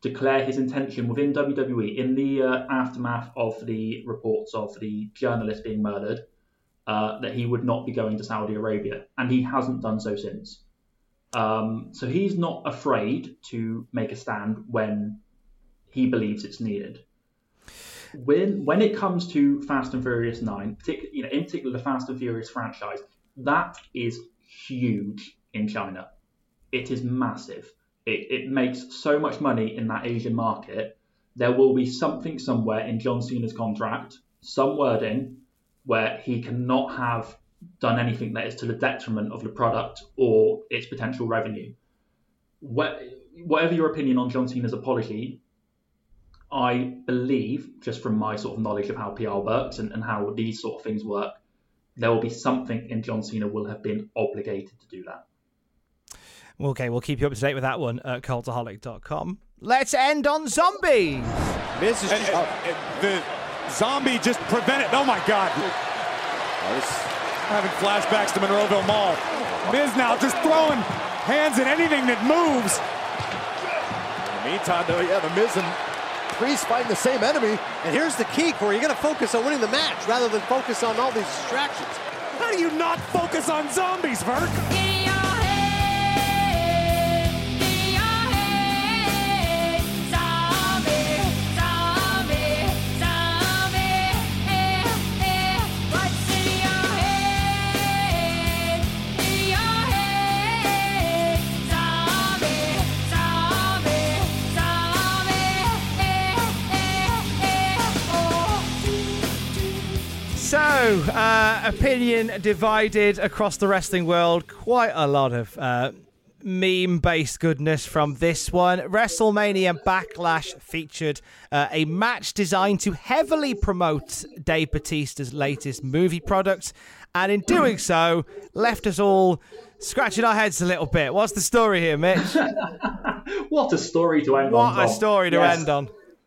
declare his intention within W W E in the uh, aftermath of the reports of the journalist being murdered, uh, that he would not be going to Saudi Arabia, and he hasn't done so since. Um, so he's not afraid to make a stand when he believes it's needed. When when it comes to Fast and Furious nine, partic- you know, in particular the Fast and Furious franchise, that is huge in China. It is massive. It, it makes so much money in that Asian market. There will be something somewhere in John Cena's contract, some wording, where he cannot have done anything that is to the detriment of the product or its potential revenue. Whatever your opinion on John Cena's apology, I believe, just from my sort of knowledge of how P R works and, and how these sort of things work, there will be something in John Cena will have been obligated to do that. Okay, we'll keep you up to date with that one at cultaholic dot com. Let's end on zombies. This is just, uh, uh, the zombie just prevented. Oh my God! I was having flashbacks to Monroeville Mall. Miz now just throwing hands at anything that moves. In the meantime, though, yeah, the Miz and Priest fighting the same enemy. And here's the key, Corey. You're going to focus on winning the match rather than focus on all these distractions. How do you not focus on zombies, Vert? So, uh, opinion divided across the wrestling world. Quite a lot of uh, meme-based goodness from this one. WrestleMania Backlash featured uh, a match designed to heavily promote Dave Bautista's latest movie product, and in doing so, left us all scratching our heads a little bit. What's the story here, Mitch? What a story to end what on. What a story to yes. end on.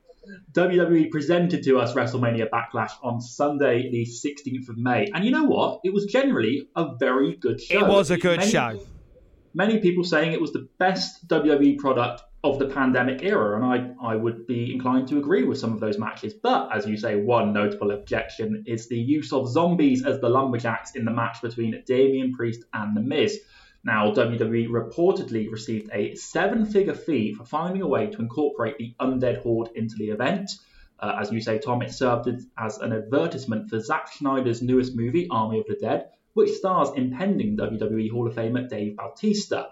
W W E presented to us WrestleMania Backlash on Sunday, the sixteenth of May. And you know what? It was generally a very good show. It was a good many, show. Many people saying it was the best W W E product of the pandemic era. And I, I would be inclined to agree with some of those matches. But as you say, one notable objection is the use of zombies as the lumberjacks in the match between Damian Priest and The Miz. Now, W W E reportedly received a seven-figure fee for finding a way to incorporate the Undead Horde into the event. Uh, as you say, Tom, it served as an advertisement for Zack Snyder's newest movie, Army of the Dead, which stars impending W W E Hall of Famer Dave Bautista.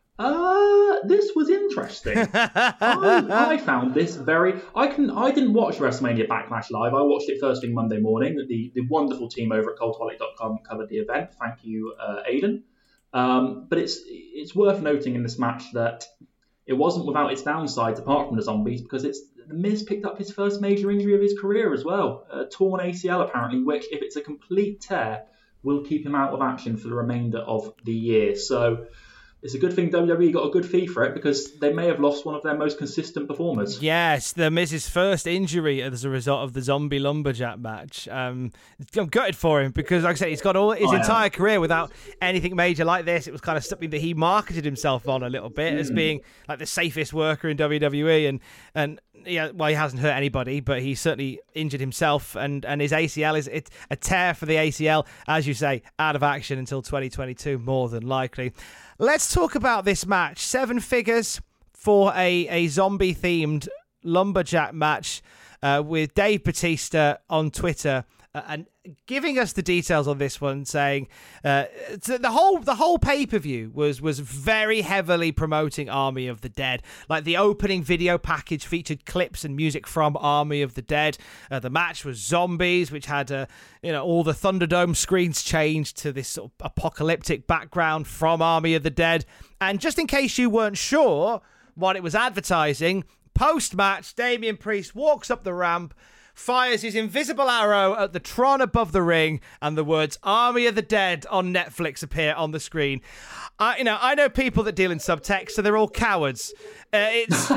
Uh, this was interesting. I, I found this very... I can. I didn't watch WrestleMania Backlash live. I watched it first thing Monday morning. The, the wonderful team over at cultaholic dot com covered the event. Thank you, uh, Aidan. Um, but it's it's worth noting in this match that it wasn't without its downsides apart from the zombies, because it's the Miz picked up his first major injury of his career as well, a torn A C L apparently, which if it's a complete tear will keep him out of action for the remainder of the year. So it's a good thing W W E got a good fee for it, because they may have lost one of their most consistent performers. Yes, the Miz's first injury as a result of the zombie lumberjack match. Um, I'm gutted for him because, like I said, he's got all his oh, entire yeah. career without anything major like this. It was kind of something that he marketed himself on a little bit mm. as being like the safest worker in W W E, and and yeah, well, he hasn't hurt anybody, but he certainly injured himself, and, and his A C L is it's a tear for the A C L, as you say, out of action until twenty twenty-two, more than likely. Let's talk about this match. Seven figures for a, a zombie-themed lumberjack match uh, with Dave Bautista on Twitter uh, and giving us the details on this one, saying uh, the whole the whole pay-per-view was was very heavily promoting Army of the Dead. Like the opening video package featured clips and music from Army of the Dead. Uh, the match was zombies, which had uh, you know all the Thunderdome screens changed to this sort of apocalyptic background from Army of the Dead. And just in case you weren't sure what it was advertising, post-match, Damian Priest walks up the ramp, fires his invisible arrow at the Tron above the ring, and the words Army of the Dead on Netflix appear on the screen. I, you know, I know people that deal in subtext, so they're all cowards. Uh, it's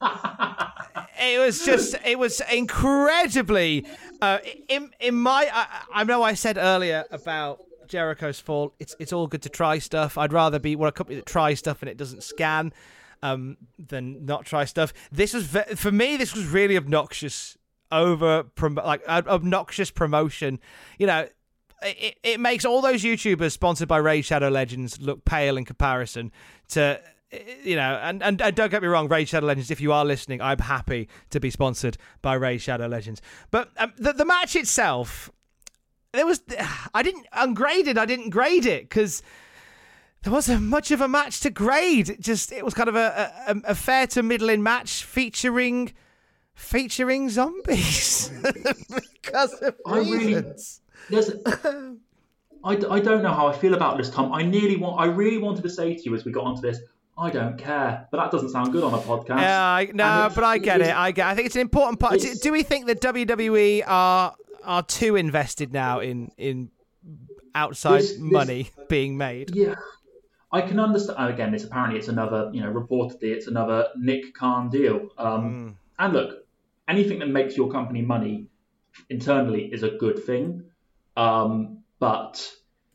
it was just, it was incredibly, uh, in, in my, I, I know I said earlier about Jericho's fall, it's it's all good to try stuff. I'd rather be well, a company that tries stuff and it doesn't scan. um, than not try stuff. This was ve- for me. This was really obnoxious. Over prom- like uh, obnoxious promotion. You know, it it makes all those YouTubers sponsored by Raid Shadow Legends look pale in comparison to. You know, and, and, and don't get me wrong, Raid Shadow Legends, if you are listening, I'm happy to be sponsored by Raid Shadow Legends. But um, the, the match itself, there was, I didn't ungrade it, I didn't grade it, because there wasn't much of a match to grade. It just, it was kind of a, a, a fair to middling match featuring, featuring zombies. because of I reasons. Really, there's, I, I don't know how I feel about this, Tom. I nearly want, I really wanted to say to you as we got onto this, I don't care, but that doesn't sound good on a podcast. Yeah, I, no, but I get it. I get. I think it's an important part. Do, do we think that W W E are are too invested now in in outside this, this, money being made? Yeah, I can understand. Again, it's apparently it's another, you know, reportedly it's another Nick Khan deal. Um, mm. And look, anything that makes your company money internally is a good thing. Um, but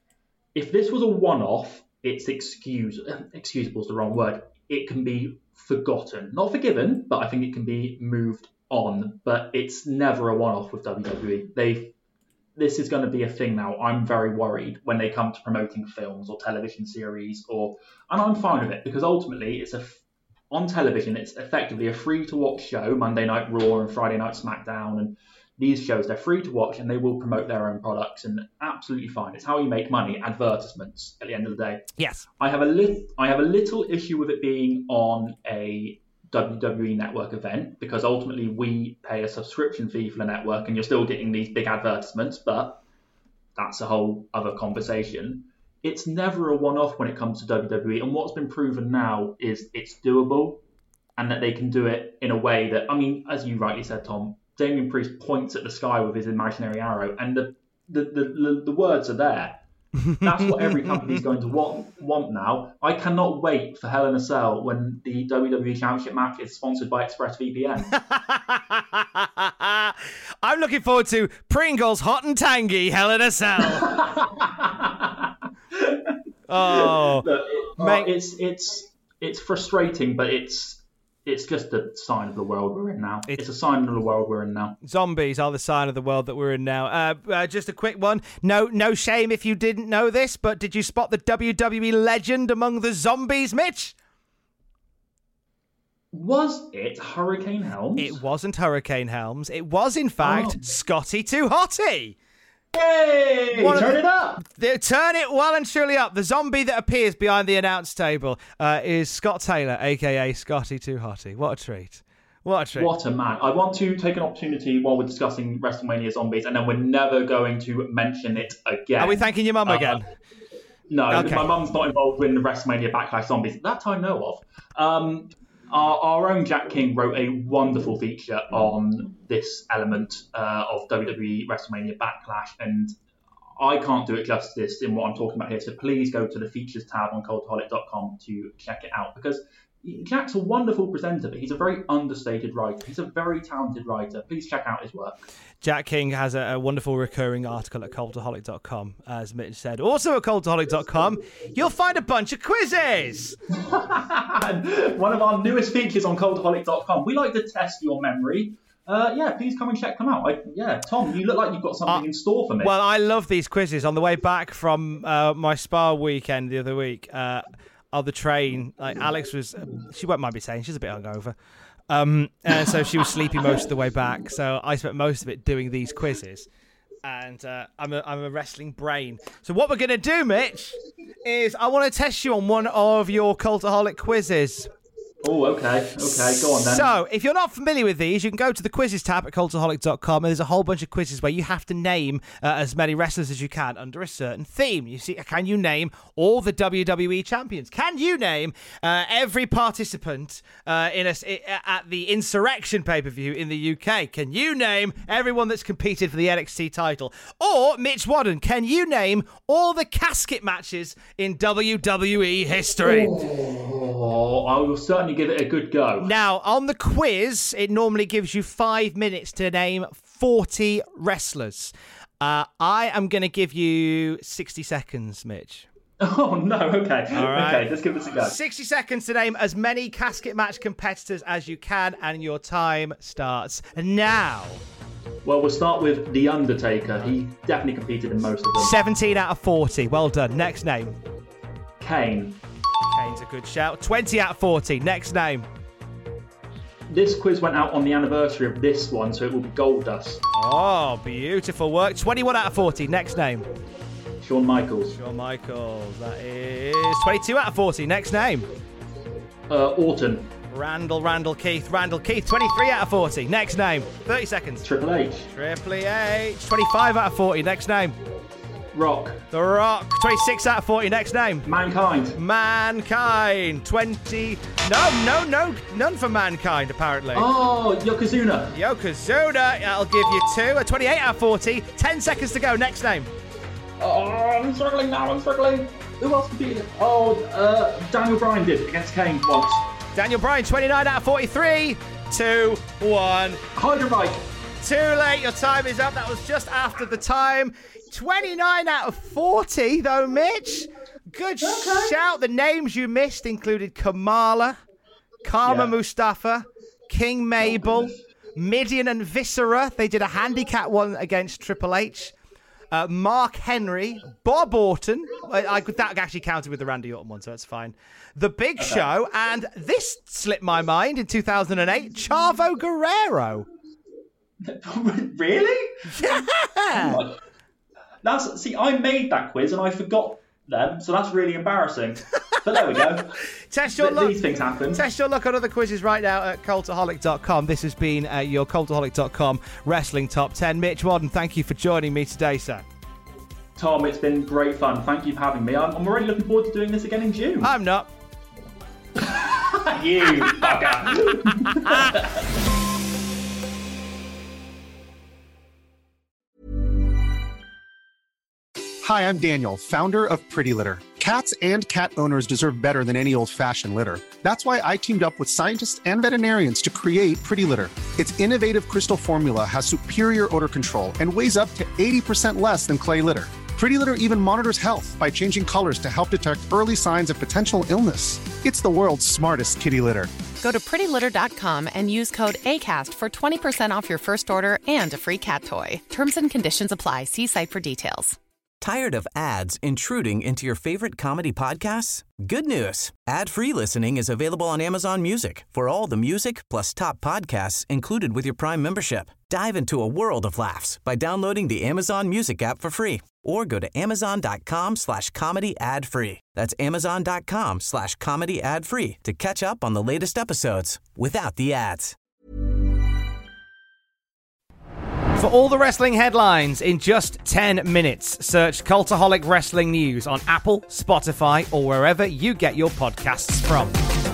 if this was a one-off, it's excuse excusable is the wrong word. It can be forgotten, not forgiven, but I think it can be moved on. But it's never a one-off with W W E. They, this is going to be a thing now. I'm very worried when they come to promoting films or television series, or and I'm fine with it because ultimately it's a on television. It's effectively a free-to-watch show. Monday Night Raw and Friday Night SmackDown and these shows, they're free to watch and they will promote their own products and absolutely fine. It's how you make money, advertisements at the end of the day. Yes. I have a li- I have a little issue with it being on a W W E network event because ultimately we pay a subscription fee for the network and you're still getting these big advertisements, but that's a whole other conversation. It's never a one-off when it comes to W W E, and what's been proven now is it's doable and that they can do it in a way that, I mean, as you rightly said, Tom, Damian Priest points at the sky with his imaginary arrow, and the the, the, the, the words are there. That's what every company's going to want, want now. I cannot wait for Hell in a Cell when the W W E Championship match is sponsored by ExpressVPN. I'm looking forward to Pringles Hot and Tangy Hell in a Cell. oh, Look, it, uh, it's it's it's frustrating, but it's. It's just a sign of the world we're in now. It's, it's a sign of the world we're in now. Zombies are the sign of the world that we're in now. Uh, uh, just a quick one. No, no shame if you didn't know this, but did you spot the W W E legend among the zombies, Mitch? Was it Hurricane Helms? It wasn't Hurricane Helms. It was, in fact, oh. Scotty Too Hotty. Hey, One turn the, it up. The, turn it well and truly up. The zombie that appears behind the announce table uh, is Scott Taylor, a k a. Scotty Too Hotty. What a treat. What a treat. What a man. I want to take an opportunity while we're discussing WrestleMania Zombies, and then we're never going to mention it again. Are we thanking your mum uh, again? No, okay. My mum's not involved in the WrestleMania Backlash Zombies. That I know of. Um, our, our own Jack King wrote a wonderful feature on this element uh, of W W E WrestleMania Backlash, and I can't do it justice in what I'm talking about here, so please go to the features tab on cultaholic dot com to check it out, because Jack's a wonderful presenter, but he's a very understated writer. He's a very talented writer. Please check out his work. Jack King has a, a wonderful recurring article at cultaholic dot com, as Mitch said. Also at cultaholic dot com, you'll find a bunch of quizzes. One of our newest features on cultaholic dot com. We like to test your memory. Uh, yeah, please come and check them out. I, yeah, Tom, you look like you've got something uh, in store for me. Well, I love these quizzes. On the way back from uh, my spa weekend the other week, uh, on the train, like Alex was, she won't mind me saying, she's a bit hungover. Um, and so she was sleepy most of the way back. So I spent most of it doing these quizzes. And uh, I'm, a, I'm a wrestling brain. So what we're going to do, Mitch, is I want to test you on one of your Cultaholic quizzes. Oh, okay. Okay, go on then. So, if you're not familiar with these, you can go to the quizzes tab at cultaholic dot com, and there's a whole bunch of quizzes where you have to name uh, as many wrestlers as you can under a certain theme. You see, can you name all the W W E champions? Can you name uh, every participant uh, in a, at the Insurrection pay-per-view in the U K? Can you name everyone that's competed for the N X T title? Or, Mitch Wadden, can you name all the casket matches in W W E history? Oh, I will certainly give it a good go. Now, on the quiz, it normally gives you five minutes to name forty wrestlers. Uh, I am going to give you sixty seconds, Mitch. Oh, no, okay. All right. Okay, let's give this a go. sixty seconds to name as many casket match competitors as you can, and your time starts now. Well, we'll start with The Undertaker. He definitely competed in most of them. seventeen out of forty. Well done. Next name. Kane. Kane's a good shout. twenty out of forty. Next name. This quiz went out on the anniversary of this one, so it will be Goldust. Oh, beautiful work. twenty-one out of forty. Next name. Shawn Michaels. Shawn Michaels. That is twenty-two out of forty. Next name. Uh, Orton. Randall, Randall Keith. Randall Keith. twenty-three out of forty. Next name. thirty seconds. Triple H. Triple H. twenty-five out of forty. Next name. Rock. The Rock. twenty-six out of forty. Next name. Mankind. Mankind. twenty. No, no, no. None for Mankind, apparently. Oh, Yokozuna. Yokozuna. That'll give you two. twenty-eight out of forty. ten seconds to go. Next name. Oh, I'm struggling now. I'm struggling. Who else competed? Oh, uh, Daniel Bryan did against Kane once. Daniel Bryan, twenty-nine out of forty-three. Two, one. Hydra Mike. Too late. Your time is up. That was just after the time. twenty-nine out of forty, though, Mitch. Good okay. shout. The names you missed included Kamala, Karma yeah. Mustafa, King Mabel, oh, Midian and Viscera. They did a handicap one against Triple H. Uh, Mark Henry, Bob Orton. I, I, that actually counted with the Randy Orton one, so that's fine. The Big okay. Show, and this slipped my mind in two thousand eight, Chavo Guerrero. Really? Yeah. Oh, that's see, I made that quiz and I forgot them, so that's really embarrassing. But there we go. Test your Th- luck. These things happen. Test your luck on other quizzes right now at cultaholic dot com. This has been uh, your cultaholic dot com Wrestling Top ten. Mitch Wadden, thank you for joining me today, sir. Tom, it's been great fun. Thank you for having me. I'm, I'm already looking forward to doing this again in June. I'm not. You fucker. Hi, I'm Daniel, founder of Pretty Litter. Cats and cat owners deserve better than any old-fashioned litter. That's why I teamed up with scientists and veterinarians to create Pretty Litter. Its innovative crystal formula has superior odor control and weighs up to eighty percent less than clay litter. Pretty Litter even monitors health by changing colors to help detect early signs of potential illness. It's the world's smartest kitty litter. Go to pretty litter dot com and use code ACAST for twenty percent off your first order and a free cat toy. Terms and conditions apply. See site for details. Tired of ads intruding into your favorite comedy podcasts? Good news. Ad-free listening is available on Amazon Music for all the music plus top podcasts included with your Prime membership. Dive into a world of laughs by downloading the Amazon Music app for free or go to amazon.com slash comedy ad free. That's amazon.com slash comedy ad free to catch up on the latest episodes without the ads. For all the wrestling headlines in just ten minutes, search Cultaholic Wrestling News on Apple, Spotify, or wherever you get your podcasts from.